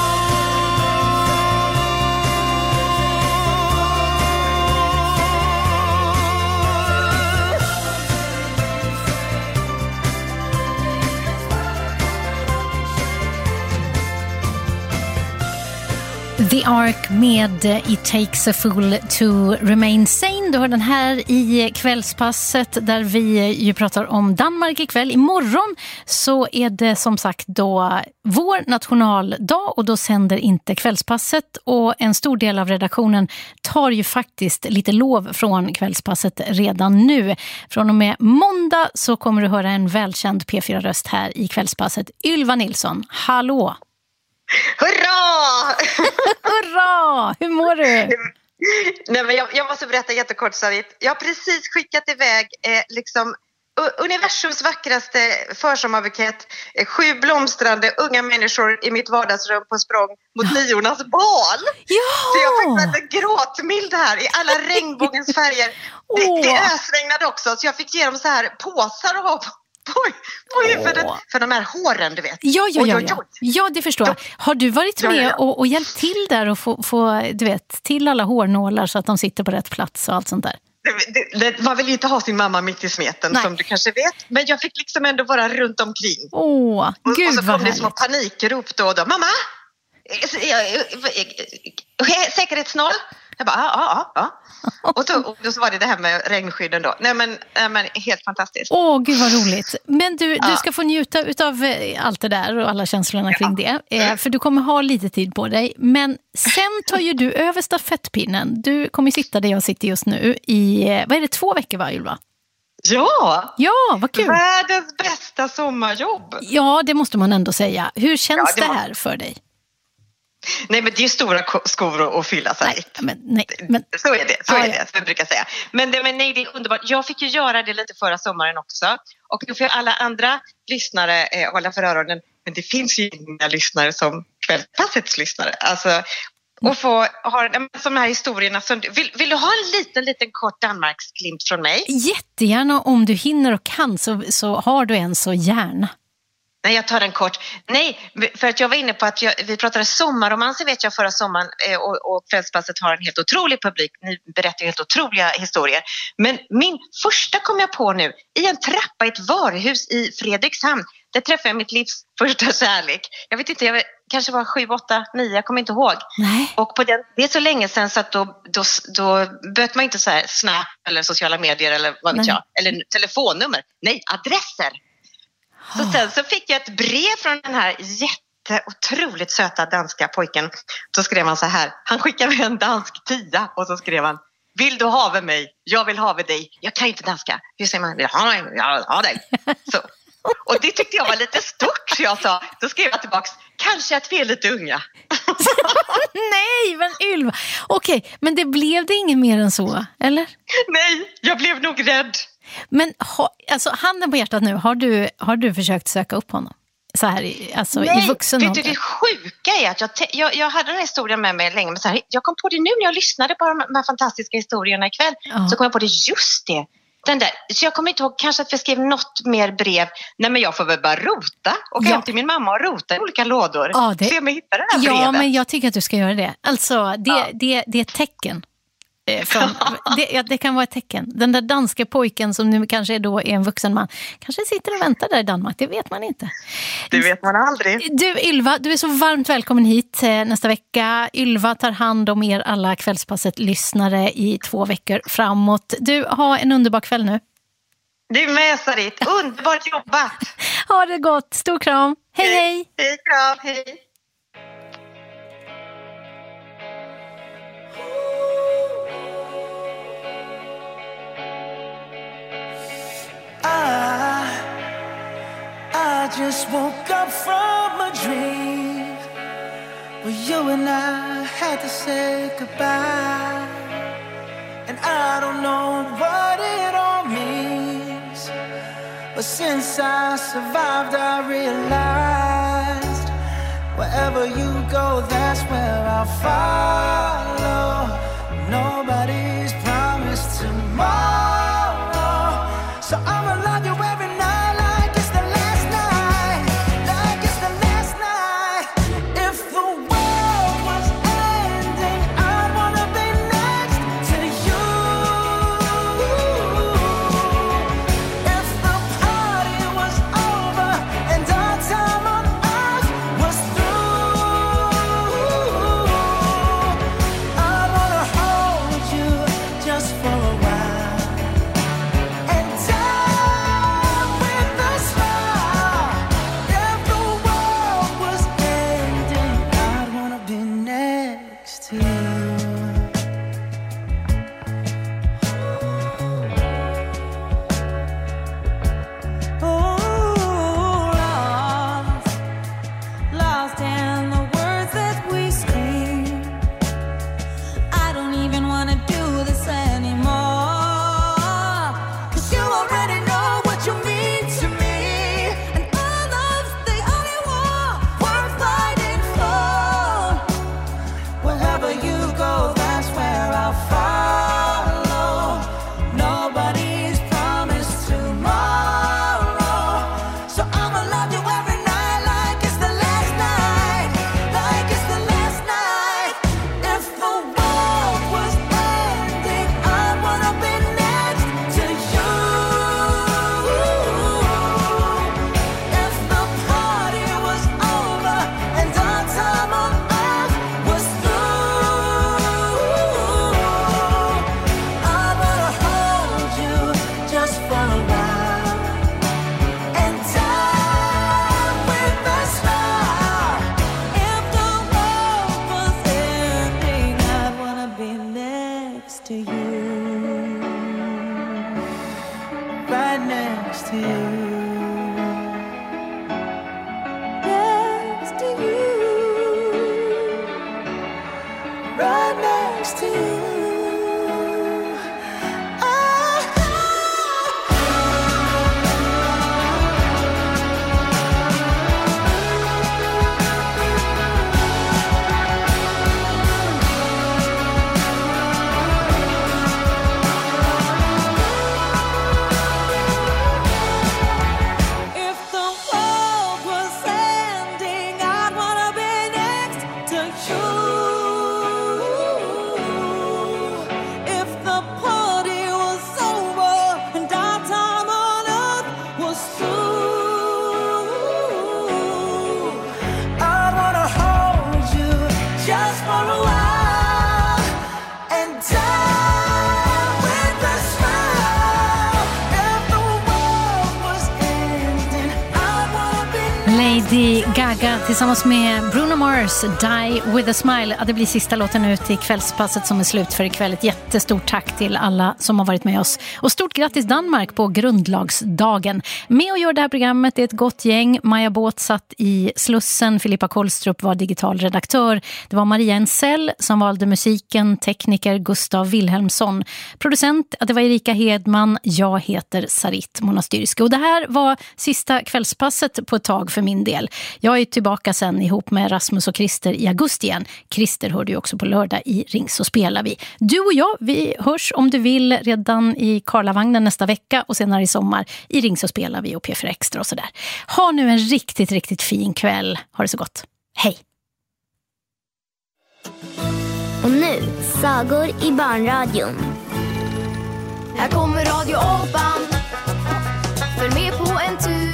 The Ark med It takes a fool to remain sane. Du har den här i kvällspasset där vi ju pratar om Danmark ikväll. Imorgon så är det som sagt då vår nationaldag och då sänder inte kvällspasset. Och en stor del av redaktionen tar ju faktiskt lite lov från kvällspasset redan nu. Från och med måndag så kommer du höra en välkänd P fyra-röst här i kvällspasset. Ylva Nilsson, hallå! Hurra! Hurra! Hur mår du? Nej, men jag, jag måste berätta jättekort, Sarit. Jag har precis skickat iväg eh, liksom, universums vackraste försommarbukett. Eh, sju blomstrande unga människor i mitt vardagsrum på språng mot niornas bal. Ja! Så jag fick en gråtmild här i alla regnbågens färger. Det, det ösregnade också, så jag fick ge dem så här påsar att ha på. På, på huvudet, oh. För de här håren, du vet. Ja, ja, ja, ja. ja det förstår jag. Har du varit med ja, ja, ja. Och, och hjälpt till där och få, få, du vet, till alla hårnålar så att de sitter på rätt plats och allt sånt där? Det, det, man vill ju inte ha sin mamma mitt i smeten. Nej. Som du kanske vet. Men jag fick liksom ändå vara runt omkring. Åh, oh, gud och, och så vad kom det små panikrop då och då. Mamma! Säkerhetsnål! Jag bara, ja, ja, ja. Och, då, och då var det det här med regnskydden då. Nej men, äh, men helt fantastiskt. Åh, oh, gud vad roligt. Men du, ja. du ska få njuta av allt det där och alla känslorna kring ja. det. Eh, för du kommer ha lite tid på dig. Men sen tar ju du över stafettpinnen. Du kommer sitta där jag sitter just nu i, vad är det, två veckor va, Ylva? Ja! Ja, vad kul! Världens bästa sommarjobb. Ja, det måste man ändå säga. Hur känns ja, det, det här för dig? Nej, men det är stora skor att fylla sig. Nej, men, nej, men... Så är det, så ah, är ja. det, som jag brukar säga. Men, det, men nej, det är underbart. Jag fick ju göra det lite förra sommaren också. Och nu får alla andra lyssnare eh, hålla för öronen. Men det finns ju inga lyssnare som Kvällspassets lyssnare. Alltså, och få ha de här historierna. Som, vill, vill du ha en liten, liten kort Danmarksglimt från mig? Jättegärna, om du hinner och kan så, så har du en så gärna. Nej, jag tar den kort. Nej, för att jag var inne på att jag, vi pratade sommarromanser vet jag förra sommaren eh, och, och Kvällspasset har en helt otrolig publik. Ni berättar helt otroliga historier. Men min första kom jag på nu i en trappa i ett varuhus i Fredrikshamn. Där träffade jag mitt livs första kärlek. Jag vet inte, jag kanske var sju, åtta, nio, jag kommer inte ihåg. Nej. Och på den, det är så länge sedan så att då, då, då böt man inte så här Snap eller sociala medier eller vad vet Nej. jag. Eller telefonnummer. Nej, adresser. Så sen så fick jag ett brev från den här jätteotroligt söta danska pojken. Så skrev han så här, han skickade med en dansk tia och så skrev han: vill du ha med mig? Jag vill ha med dig. Jag kan inte danska. Hur säger man? Vill ha mig? Jag vill ha dig. Så. Och det tyckte jag var lite stort, så jag sa, då skrev jag tillbaks, kanske att vi är lite unga. Nej, men Ylva. Okej, men det blev det inget mer än så, eller? Nej, jag blev nog rädd. Men ha, alltså, handen på hjärtat nu, har du, har du försökt söka upp honom? Så här i, alltså, Nej, i vuxen vet du, det sjuka är att jag, te- jag, jag hade den här historien med mig länge, men så här, jag kom på det nu när jag lyssnade på de här fantastiska historierna ikväll. Ja. Så kom jag på det, just det. Den där, så jag kommer inte ihåg, kanske att vi skrev något mer brev. Nej, men jag får väl bara rota och gå ja. hem till min mamma och rota i olika lådor. Ja, det... Se om jag hittar det här ja, brevet. men jag tycker att du ska göra det. Alltså, det, ja. det, det är ett tecken. Från, det, ja, det kan vara ett tecken. Den där danska pojken som nu kanske är, då är en vuxen man kanske sitter och väntar där i Danmark, det vet man inte. Det vet man aldrig. Du Ylva, du är så varmt välkommen hit nästa vecka. Ylva tar hand om er alla Kvällspasset-lyssnare i två veckor framåt. Du, har en underbar kväll nu. Du med, Sarit. Underbart jobbat. Ha det gott. Stor kram. Hej, hej. Hej, hej kram. Hej. I, I just woke up from a dream where you and I had to say goodbye. And I don't know what it all means, but since I survived I realized wherever you go, that's where I'll follow. Nobody's promised tomorrow, so I'ma love you every night like it's the last night, like it's the last night. If the world was ending, I wanna be next to you. If the party was over and our time on earth was through, I wanna hold you next to you. Lady Gaga tillsammans med Bruno Mars, Die with a smile. Ja, det blir sista låten ut i kvällspasset som är slut för ikväll. Ett jättestort tack till alla som har varit med oss. Och stort grattis Danmark på grundlagsdagen. Med och gör det här programmet är ett gott gäng. Maja Båt satt i Slussen. Filippa Kollstrup var digital redaktör. Det var Maria Ensell som valde musiken. Tekniker Gustav Wilhelmsson. Producent, ja, det var Erika Hedman. Jag heter Sarit Monastyrski. Och det här var sista kvällspasset på ett tag för min del. Jag är tillbaka sen ihop med Rasmus och Christer i augusti igen. Christer hörde ju också på lördag i Ring så spelar vi. Du och jag, vi hörs om du vill redan i Karlavagnen nästa vecka och senare i sommar i Ring så spelar vi och P fyra Extra och sådär. Ha nu en riktigt, riktigt fin kväll. Ha det så gott. Hej! Och nu, sagor i barnradion. Här kommer Radio Apan. Följ med på en tur.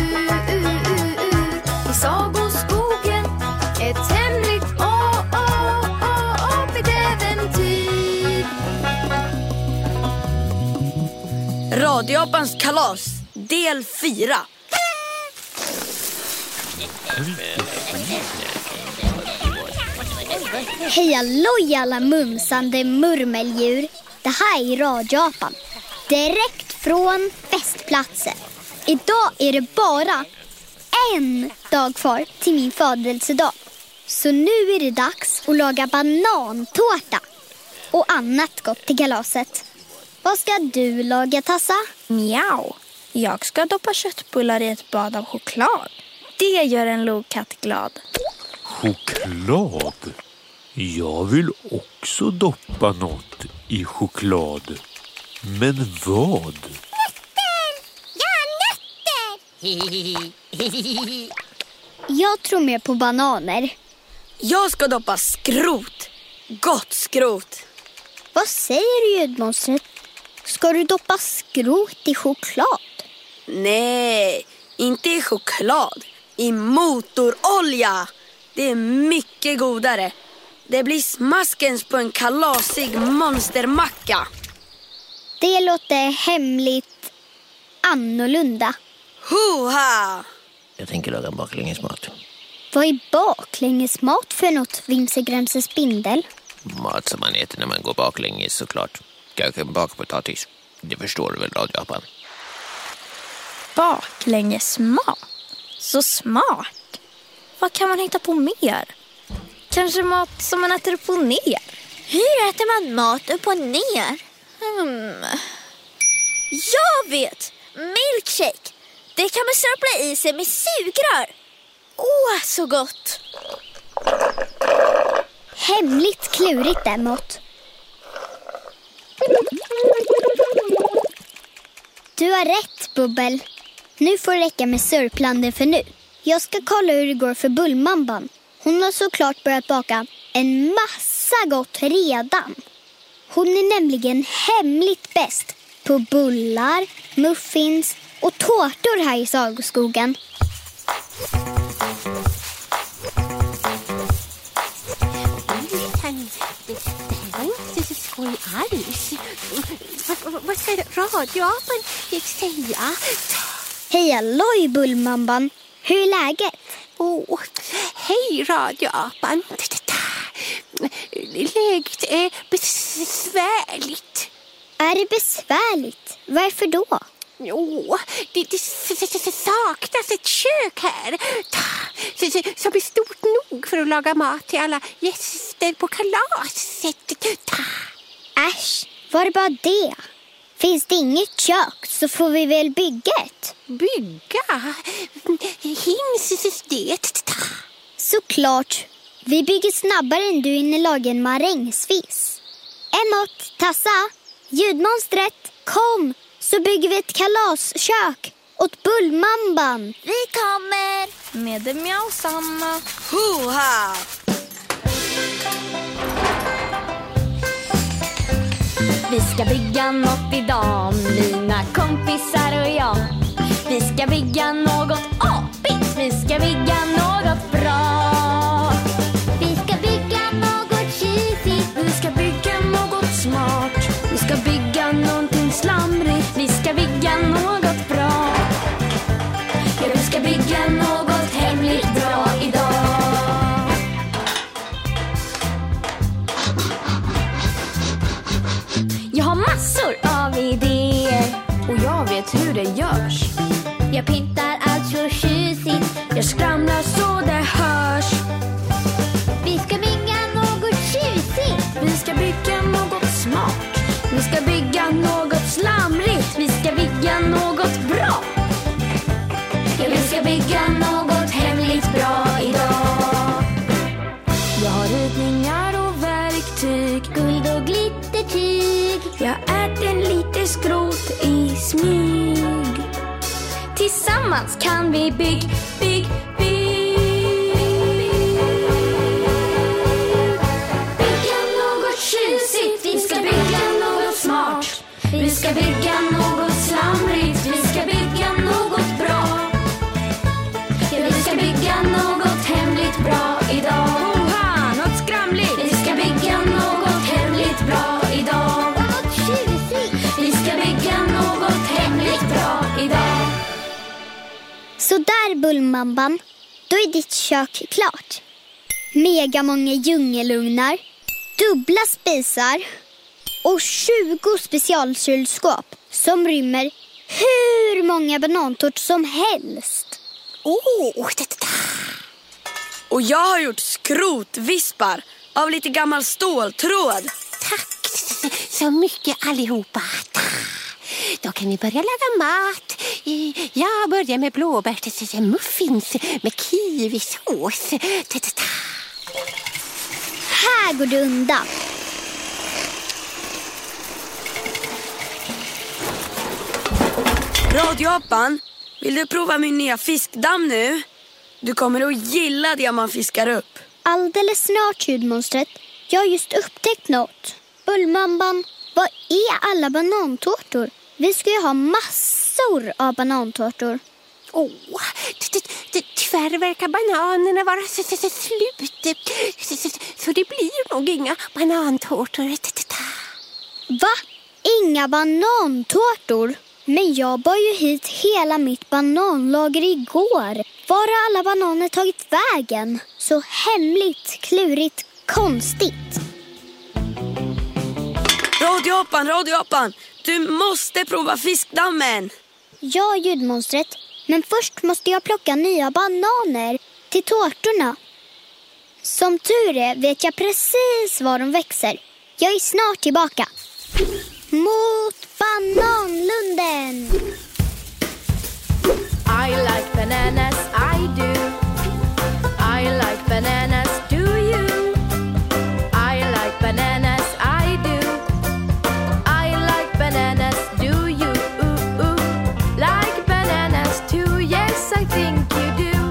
I sagoskogen. Ett hemligt apigt äventyr. Radio Apans kalas. Del fyra. Hej alloj alla mumsande murmeldjur. Det här är Radio Apan. Direkt från festplatsen. Idag är det bara en dag kvar till min födelsedag. Så nu är det dags att laga banantårta och annat gott till kalaset. Vad ska du laga, Tassa? Miau. Jag ska doppa köttbullar i ett bad av choklad. Det gör en lokatt glad. Choklad? Jag vill också doppa något i choklad. Men vad? Nötter! Ja, nötter! Jag tror mer på bananer. Jag ska doppa skrot. Gott skrot. Vad säger du, ljudmonstret? Ska du doppa skrot i choklad? Nej, inte i choklad. I motorolja. Det är mycket godare. Det blir smaskens på en kalasig monstermacka. Det låter hemligt annorlunda. Hoha! Jag tänker laga baklängesmat. Vad är baklängesmat för något, Vimsegrämse spindel? Mat som man äter när man går baklänges såklart. Kanske bakpotatis. Det förstår du väl, Radio Apan? Baklängesmat? Så smart. Vad kan man hitta på mer? Kanske mat som man äter upp och ner. Hur äter man mat upp och ner? Hmm. Jag vet! Milkshake. Det kan man stapla i sig med sugrör. Åh, så gott! Hemligt klurigt däremot. Du har rätt, Bubbel. Nu får det räcka med sörplanden för nu. Jag ska kolla hur det går för Bullmamban. Hon har såklart börjat baka en massa gott redan. Hon är nämligen hemligt bäst på bullar, muffins och tårtor här i Sagoskogen. Vad ska radioapan säga? Hej alloj, Bullmamban. Hur är läget? Oh, hej radioapan. Läget är besvärligt. Är det besvärligt? Varför då? Jo, det, det saknas ett kök här som är stort nog för att laga mat till alla gäster. gäster på kalaset. Äsch, var det bara det? Finns det inget kök så får vi väl bygga ett. Bygga? Hinns det? Såklart. Vi bygger snabbare än du hinner laga en marängsvis. Emot, Tassa, ljudmonstret, kom så bygger vi ett kalaskök åt Bullmamban. Vi kommer med det mjausamma. Hoha! Vi ska bygga något idag, mina kompisar och jag. Vi ska bygga något apigt, vi ska bygga något bra. Vi ska bygga något tjusigt, vi ska bygga något smart. Vi ska bygga någonting slamrigt, vi ska bygga något bra. Ja, vi ska bygga något hemligt bra idag. Jag har massor av idéer och jag vet hur det görs. Jag pyntar allt så tjusigt, jag skramlar så det hörs. Vi ska bygga något tjusigt, vi ska bygga något smart. Vi ska bygga något slamrigt, vi ska bygga något bra. Ja, vi ska bygga något hemligt bra idag. Jag har ritningar och verktyg, guld och glittertyg. Jag äter lite skrot i smyg. Tillsammans kan vi bygg, bygg, bygg. Bygga något tjusigt, vi ska bygga något smart. Vi ska bygga något slamrigt, vi ska bygga något bra. Ja, vi ska bygga något hemligt bra idag. Oha, något skramligt. Vi ska bygga något hemligt bra idag. Något tjusigt. Vi ska bygga något hemligt bra idag. Så där, Bullmamban, då är ditt kök klart. Mega många djungelugnar, dubbla spisar och tjugo specialkylskåp som rymmer hur många banantort som helst. Oh, och jag har gjort skrotvispar av lite gammal ståltråd. Tack så mycket allihopa. Då kan ni börja laga mat. Jag börjar med blåbärsmuffins med kiwisås. Här går du undan. Radioapan, vill du prova min nya fiskdamm nu? Du kommer att gilla det man fiskar upp. Alldeles snart, ljudmonstret. Jag har just upptäckt något. Bullmamban, vad är alla banantårtor? Vi ska ju ha massor av banantårtor. Åh, oh, tyvärr verkar bananerna vara så, så, så slut. Så, så, så det blir nog inga banantårtor. Va? Inga banantårtor? Men jag bar ju hit hela mitt bananlager igår. Var har alla bananer tagit vägen? Så hemligt, klurigt, konstigt. Radioapan, radioapan, du måste prova fiskdammen. Ja, ljudmonstret. Men först måste jag plocka nya bananer till tårtorna. Som tur är vet jag precis var de växer. Jag är snart tillbaka. Mot bananlunden! I like bananas, I do. I like bananas, do you? I like bananas, I do. I like bananas, do you? Ooh, ooh. Like bananas too, yes I think you do.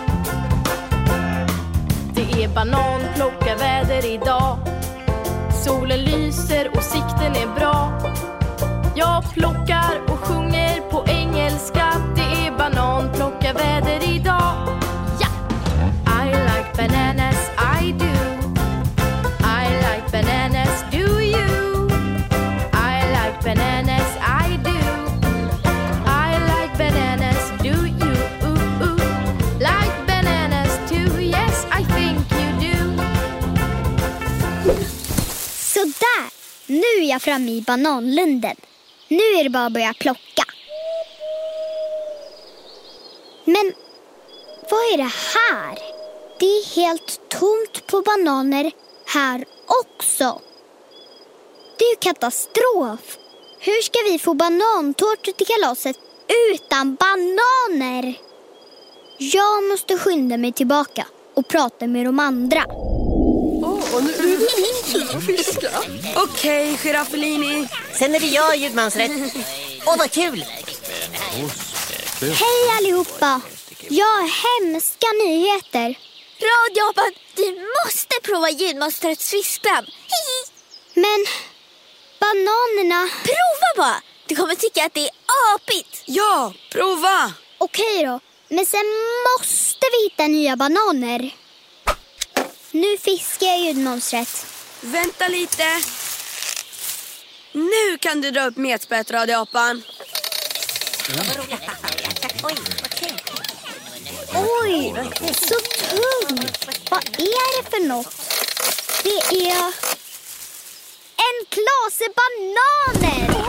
Det är bananplockarväder idag. Solen lyser och sikten är bra. Jag plockar och sjunger på engelska. Det är bananplockarväder idag. Ja! I like bananas, I do. I like bananas, do you? I like bananas, I do. I like bananas, do you? Ooh, ooh. Like bananas too, yes I think you do. Så där, nu är jag framme i bananlunden. Nu är det bara att börja plocka. Men vad är det här? Det är helt tomt på bananer här också. Det är ju katastrof. Hur ska vi få banantårtor till kalaset utan bananer? Jag måste skynda mig tillbaka och prata med de andra. Åh, oh, nu är det min tur att fiska. Okej, okay, Giraffelini. Sen är det jag, ljudmansrätt. Åh, vad kul! Hej allihopa! Jag har hemska nyheter. Radioapan, du måste prova ljudmonstrets fiskdamm. Men bananerna... Prova bara! Du kommer tycka att det är apigt. Ja, prova! Okej då, men sen måste vi hitta nya bananer. Nu fiskar jag ljudmonstret. Vänta lite. Nu kan du dra upp metspett, Radioapan. Oj, så tung. Vad är det för något? Det är en klase bananer.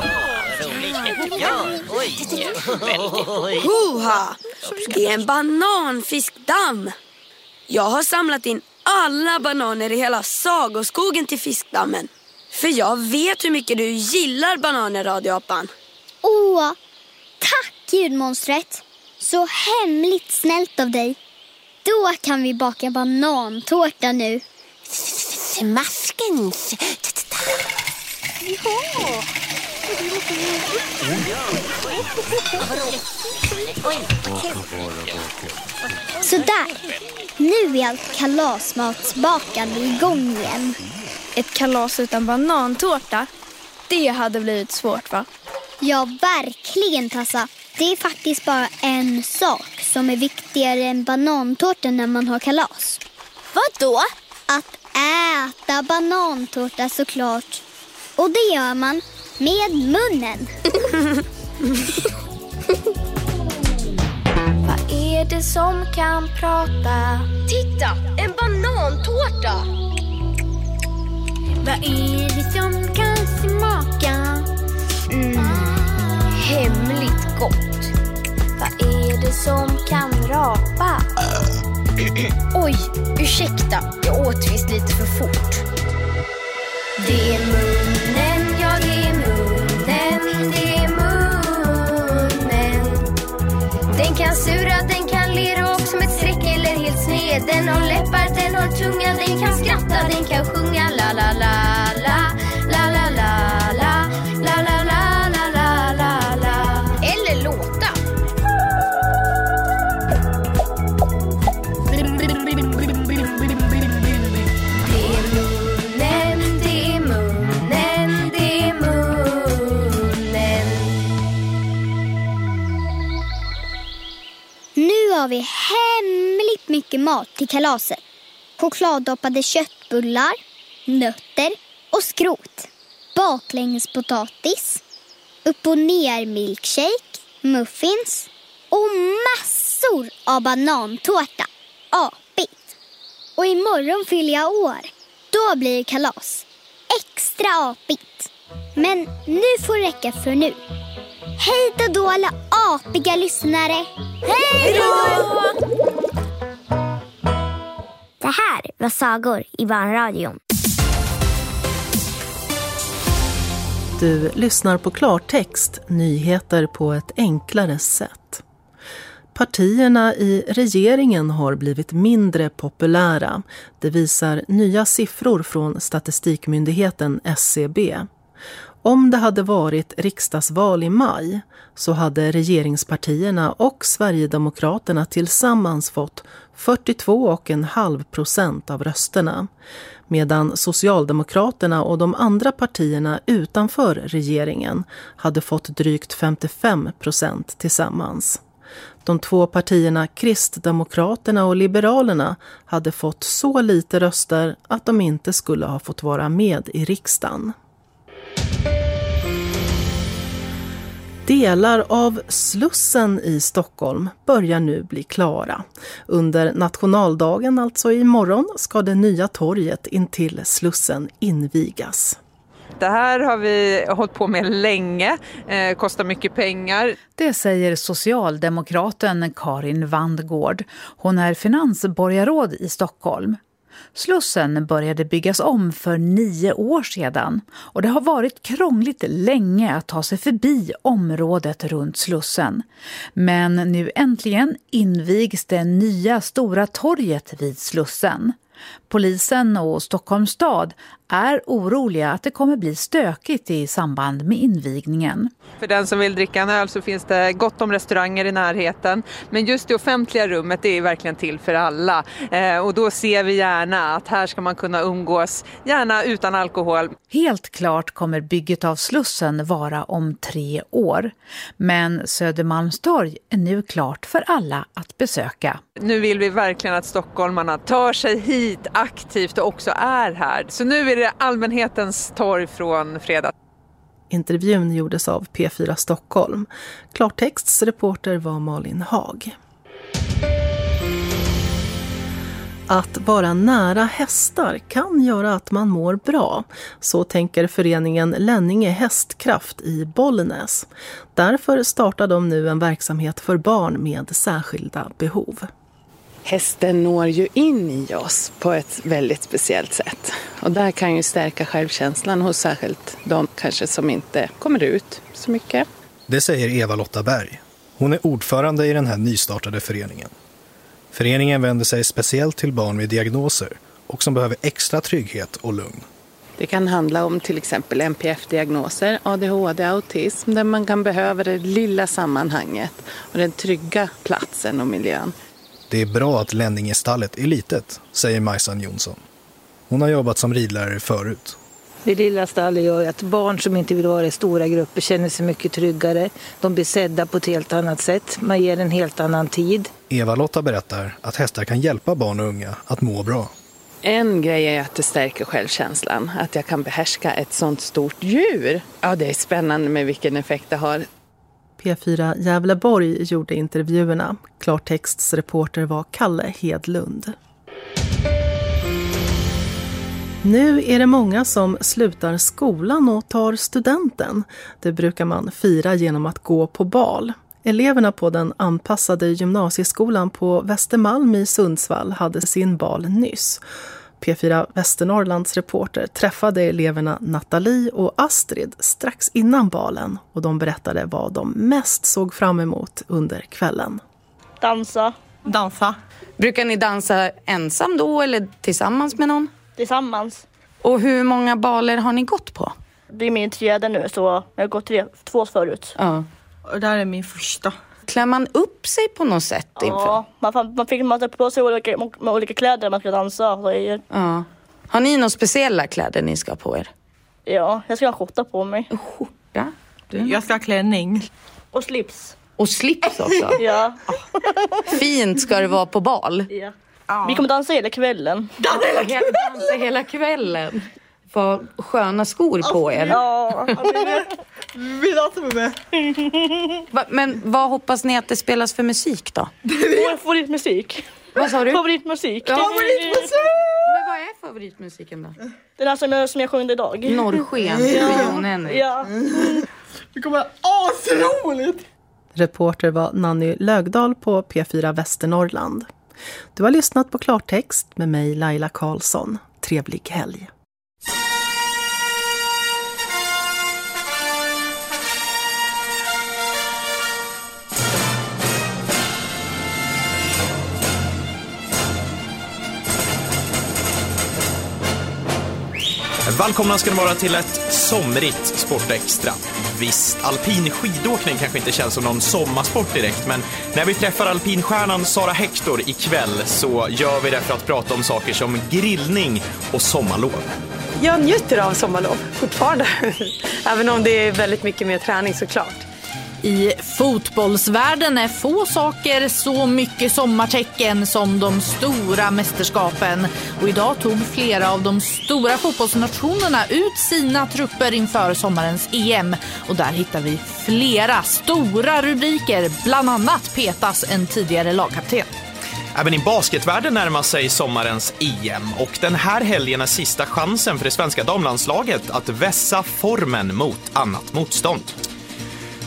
Hoha! Det är en bananfiskdamm. Jag har samlat in alla bananer i hela sagoskogen till fiskdammen. För jag vet hur mycket du gillar bananer, Radioapan. Åh, tack ljudmonstret. Så hemligt snällt av dig. Då kan vi baka banantårta nu. Smaskens. Ja. Så där. Nu är allt kalasmatsbakande igång igen. Ett kalas utan banantårta, det hade blivit svårt, va? Ja, verkligen, Tassa. Det är faktiskt bara en sak som är viktigare än banantårta när man har kalas. Vad då? Att äta banantårta, såklart. Och det gör man med munnen. Vad är det som kan prata? Titta, en banantårta! Vad är det som kan smaka? Mm, hemligt gott. Vad är det som kan rapa? Oj, ursäkta, jag åt visst lite för fort. Det är munnen, ja det är munnen, det är munnen. Den kan sura, den kan le rakt som ett streck eller helt sned. Den har läppar, den har tunga, den kan skratta, den kan sjunga la la la la la la la la la la la la la la la. Eller låta. Nu har vi hemligt mycket mat till kalaset. Chokladdoppade köttbullar, nötter och skrot. Baklängspotatis, upp och ner milkshake, muffins och massor av banantårta. Apigt. Och imorgon fyller jag år. Då blir det kalas. Extra apigt. Men nu får det räcka för nu. Hej då alla apiga lyssnare. Hej då! Det här var sagor i Barnradion. Du lyssnar på klartext, nyheter på ett enklare sätt. Partierna i regeringen har blivit mindre populära. Det visar nya siffror från Statistikmyndigheten S C B. Om det hade varit riksdagsval i maj så hade regeringspartierna och Sverigedemokraterna tillsammans fått fyrtiotvå komma fem procent av rösterna. Medan Socialdemokraterna och de andra partierna utanför regeringen hade fått drygt femtiofem procent tillsammans. De två partierna Kristdemokraterna och Liberalerna hade fått så lite röster att de inte skulle ha fått vara med i riksdagen. Delar av Slussen i Stockholm börjar nu bli klara. Under nationaldagen, alltså imorgon, ska det nya torget intill Slussen invigas. Det här har vi hållit på med länge, eh, kostar mycket pengar. Det säger socialdemokraten Karin Vandgård. Hon är finansborgarråd i Stockholm. Slussen började byggas om för nio år sedan och det har varit krångligt länge att ta sig förbi området runt Slussen. Men nu äntligen invigs det nya stora torget vid Slussen. Polisen och Stockholms stad är oroliga att det kommer bli stökigt i samband med invigningen. För den som vill dricka en öl så finns det gott om restauranger i närheten. Men just det offentliga rummet är verkligen till för alla. Eh, och då ser vi gärna att här ska man kunna umgås, gärna utan alkohol. Helt klart kommer bygget av Slussen vara om tre år. Men Södermalmstorg är nu klart för alla att besöka. Nu vill vi verkligen att stockholmarna tar sig hit aktivt och också är här. Så nu är det allmänhetens torg från fredag. Intervjun gjordes av P fyra Stockholm. Klartexts reporter var Malin Hag. Att vara nära hästar kan göra att man mår bra. Så tänker föreningen Lenninge Hästkraft i Bollnäs. Därför startar de nu en verksamhet för barn med särskilda behov. Hästen når ju in i oss på ett väldigt speciellt sätt. Och där kan ju stärka självkänslan hos särskilt de kanske som inte kommer ut så mycket. Det säger Eva-Lotta Berg. Hon är ordförande i den här nystartade föreningen. Föreningen vänder sig speciellt till barn med diagnoser och som behöver extra trygghet och lugn. Det kan handla om till exempel N P F-diagnoser, A D H D, autism, där man kan behöva det lilla sammanhanget och den trygga platsen och miljön. Det är bra att Lenningestallet är litet, säger Majsan Jonsson. Hon har jobbat som ridlärare förut. Det lilla stallet gör att barn som inte vill vara i stora grupper känner sig mycket tryggare. De blir sedda på ett helt annat sätt. Man ger en helt annan tid. Eva-Lotta berättar att hästar kan hjälpa barn och unga att må bra. En grej är att det stärker självkänslan. Att jag kan behärska ett sånt stort djur. Ja, det är spännande med vilken effekt det har. P fyra Gävleborg gjorde intervjuerna. Klartexts reporter var Kalle Hedlund. Nu är det många som slutar skolan och tar studenten. Det brukar man fira genom att gå på bal. Eleverna på den anpassade gymnasieskolan på Västermalm i Sundsvall hade sin bal nyss. P fyra Västernorrlands reporter träffade eleverna Nathalie och Astrid strax innan balen och de berättade vad de mest såg fram emot under kvällen. Dansa. Dansa. Brukar ni dansa ensam då eller tillsammans med någon? Tillsammans. Och hur många baler har ni gått på? Det är min tredje nu, så jag har gått tre, två förut. Ja. Och det här är min första. Klär man upp sig på något sätt? Ja, man, man fick mata på sig olika, med olika kläder man ska dansa. Så är... Ja. Har ni några speciella kläder ni ska på er? Ja, jag ska ha skjorta på mig. Skjorta? Du? Jag ska ha klänning. Och slips. Och slips också? Ja. Fint ska det vara på bal. Ja. Ja. Vi kommer dansa hela kvällen. Dansa hela kvällen? Dansa hela kvällen. Få sköna skor på er. Ja, vi dansar med mig. Men vad hoppas ni att det spelas för musik då? Vår favoritmusik. Vad sa du? Favoritmusik. Ja. Favoritmusik! Men vad är favoritmusiken då? Den här som jag, som jag sjöng idag. Norrsken. Ja. Jon Henrik. Ja. Det kommer vara asroligt! Reporter var Nanny Lögdahl på P fyra Västernorrland. Du har lyssnat på Klartext med mig Laila Karlsson. Trevlig helg. Välkomna ska ni vara till ett somrigt Sportextra. Visst, alpin skidåkning kanske inte känns som någon sommarsport direkt, men när vi träffar alpinstjärnan Sara Hector ikväll så gör vi det för att prata om saker som grillning och sommarlov. Jag njuter av sommarlov fortfarande, även om det är väldigt mycket mer träning såklart. I fotbollsvärlden är få saker så mycket sommartecken som de stora mästerskapen. Och idag tog flera av de stora fotbollsnationerna ut sina trupper inför sommarens E M. Och där hittar vi flera stora rubriker, bland annat petas en tidigare lagkapten. Även i basketvärlden närmar sig sommarens E M och den här helgen är sista chansen för det svenska damlandslaget att vässa formen mot annat motstånd.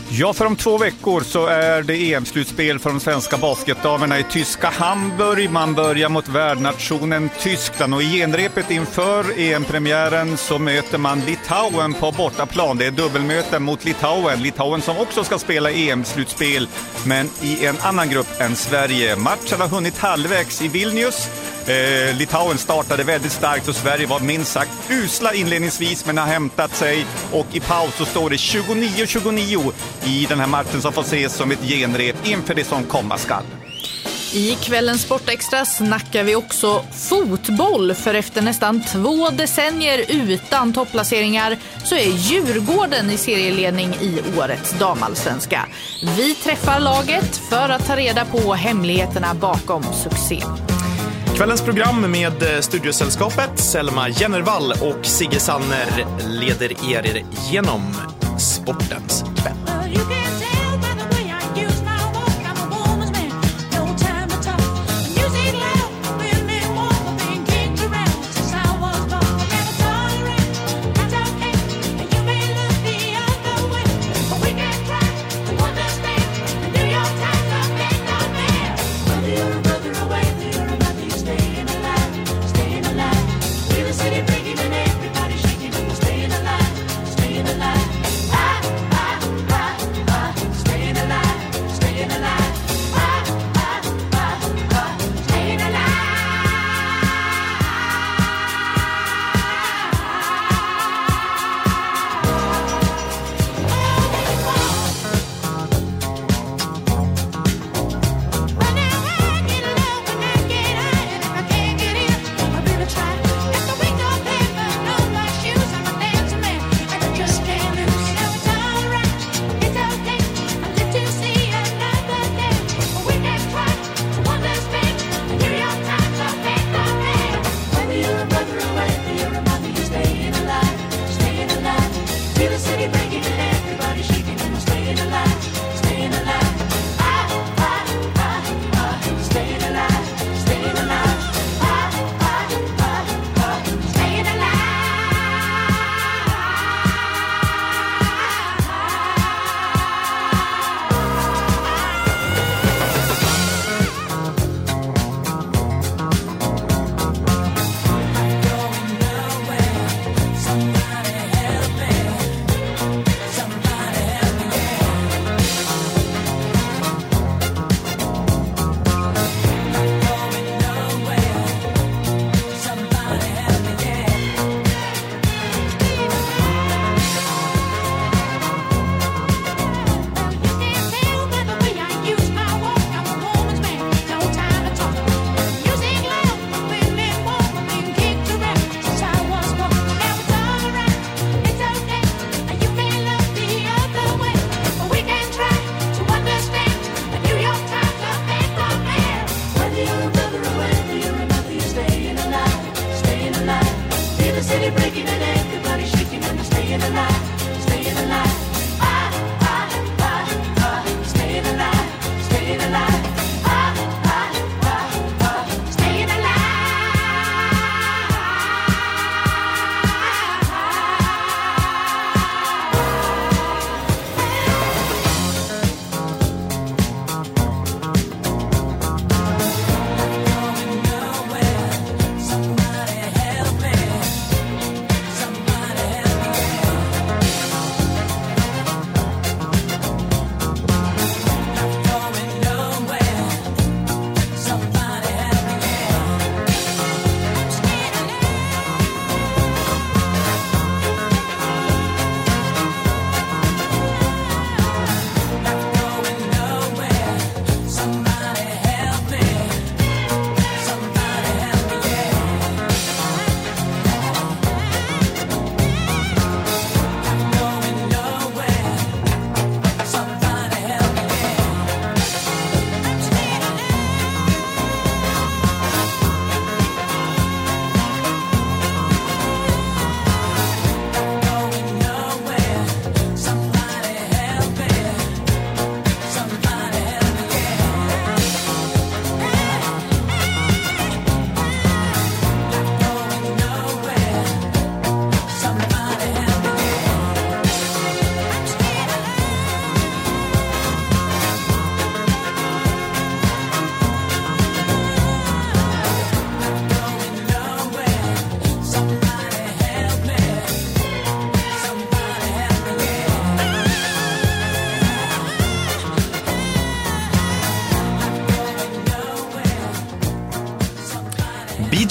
Ja, för om två veckor så är det E M-slutspel för de svenska basketdamerna i tyska Hamburg. Man börjar mot värdnationen Tyskland och i genrepet inför E M-premiären så möter man Litauen på bortaplan. Det är dubbelmöten mot Litauen. Litauen som också ska spela E M-slutspel men i en annan grupp än Sverige. Matchen har hunnit halvvägs i Vilnius. Eh, Litauen startade väldigt starkt och Sverige var minst sagt usla inledningsvis men har hämtat sig och i paus så står det tjugonio tjugonio i den här matchen som får ses som ett genrep inför det som komma skall. I kvällens Sportextra snackar vi också fotboll, för efter nästan två decennier utan topplaceringar så är Djurgården i serieledning i årets damallsvenska. Vi träffar laget för att ta reda på hemligheterna bakom succé. Kvällens program med studiosällskapet Selma Jennervall och Sigge Sanner leder er genom sportens kväll.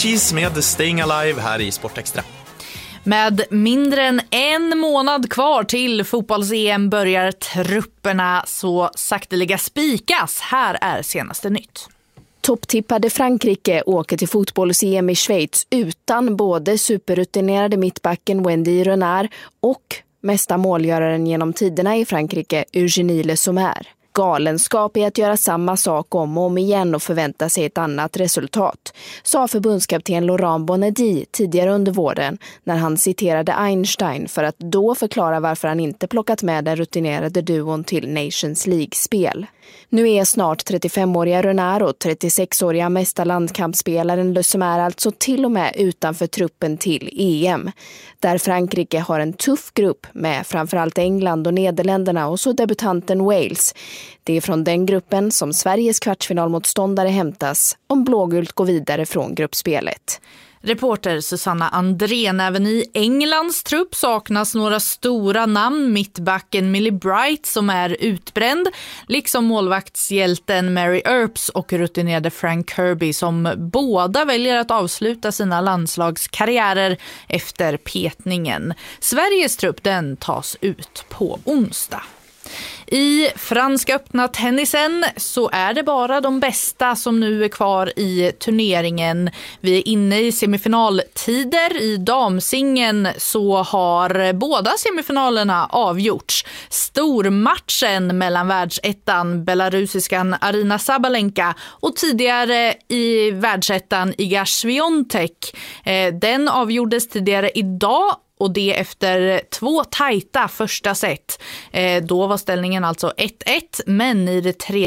Gees med Staying Alive här i Sportextra. Med mindre än en månad kvar till fotbolls-E M börjar trupperna så sakteliga spikas. Här är senaste nytt. Topptippade Frankrike åker till fotbolls-E M i Schweiz utan både superrutinerade mittbacken Wendy Renard och mesta målgöraren genom tiderna i Frankrike, Eugénie Le Sommer. Galenskap är att göra samma sak om och om igen och förvänta sig ett annat resultat, sa förbundskapten Laurent Bonedi tidigare under våren när han citerade Einstein för att då förklara varför han inte plockat med den rutinerade duon till Nations League-spel. Nu är snart trettiofemåriga Renard och trettiosexåriga mästa landkampsspelaren Le Sommer alltså till och med utanför truppen till E M. Där Frankrike har en tuff grupp med framförallt England och Nederländerna och så debutanten Wales. Det är från den gruppen som Sveriges kvartsfinalmotståndare hämtas om blågult går vidare från gruppspelet. Reporter Susanna Andrén. Även i Englands trupp saknas några stora namn. Mittbacken Millie Bright som är utbränd, liksom målvaktshjälten Mary Earps och rutinerade Frank Kirby som båda väljer att avsluta sina landslagskarriärer efter petningen. Sveriges trupp den tas ut på onsdag. I franska öppna tennisen så är det bara de bästa som nu är kvar i turneringen. Vi är inne i semifinaltider. I damsingen så har båda semifinalerna avgjorts. Stormatchen mellan världsettan belarusiskan Arina Sabalenka och tidigare i världsettan Iga Swiatek. Den avgjordes tidigare idag. Och det efter två tajta första set. Eh, då var ställningen alltså ett ett, men i det tredje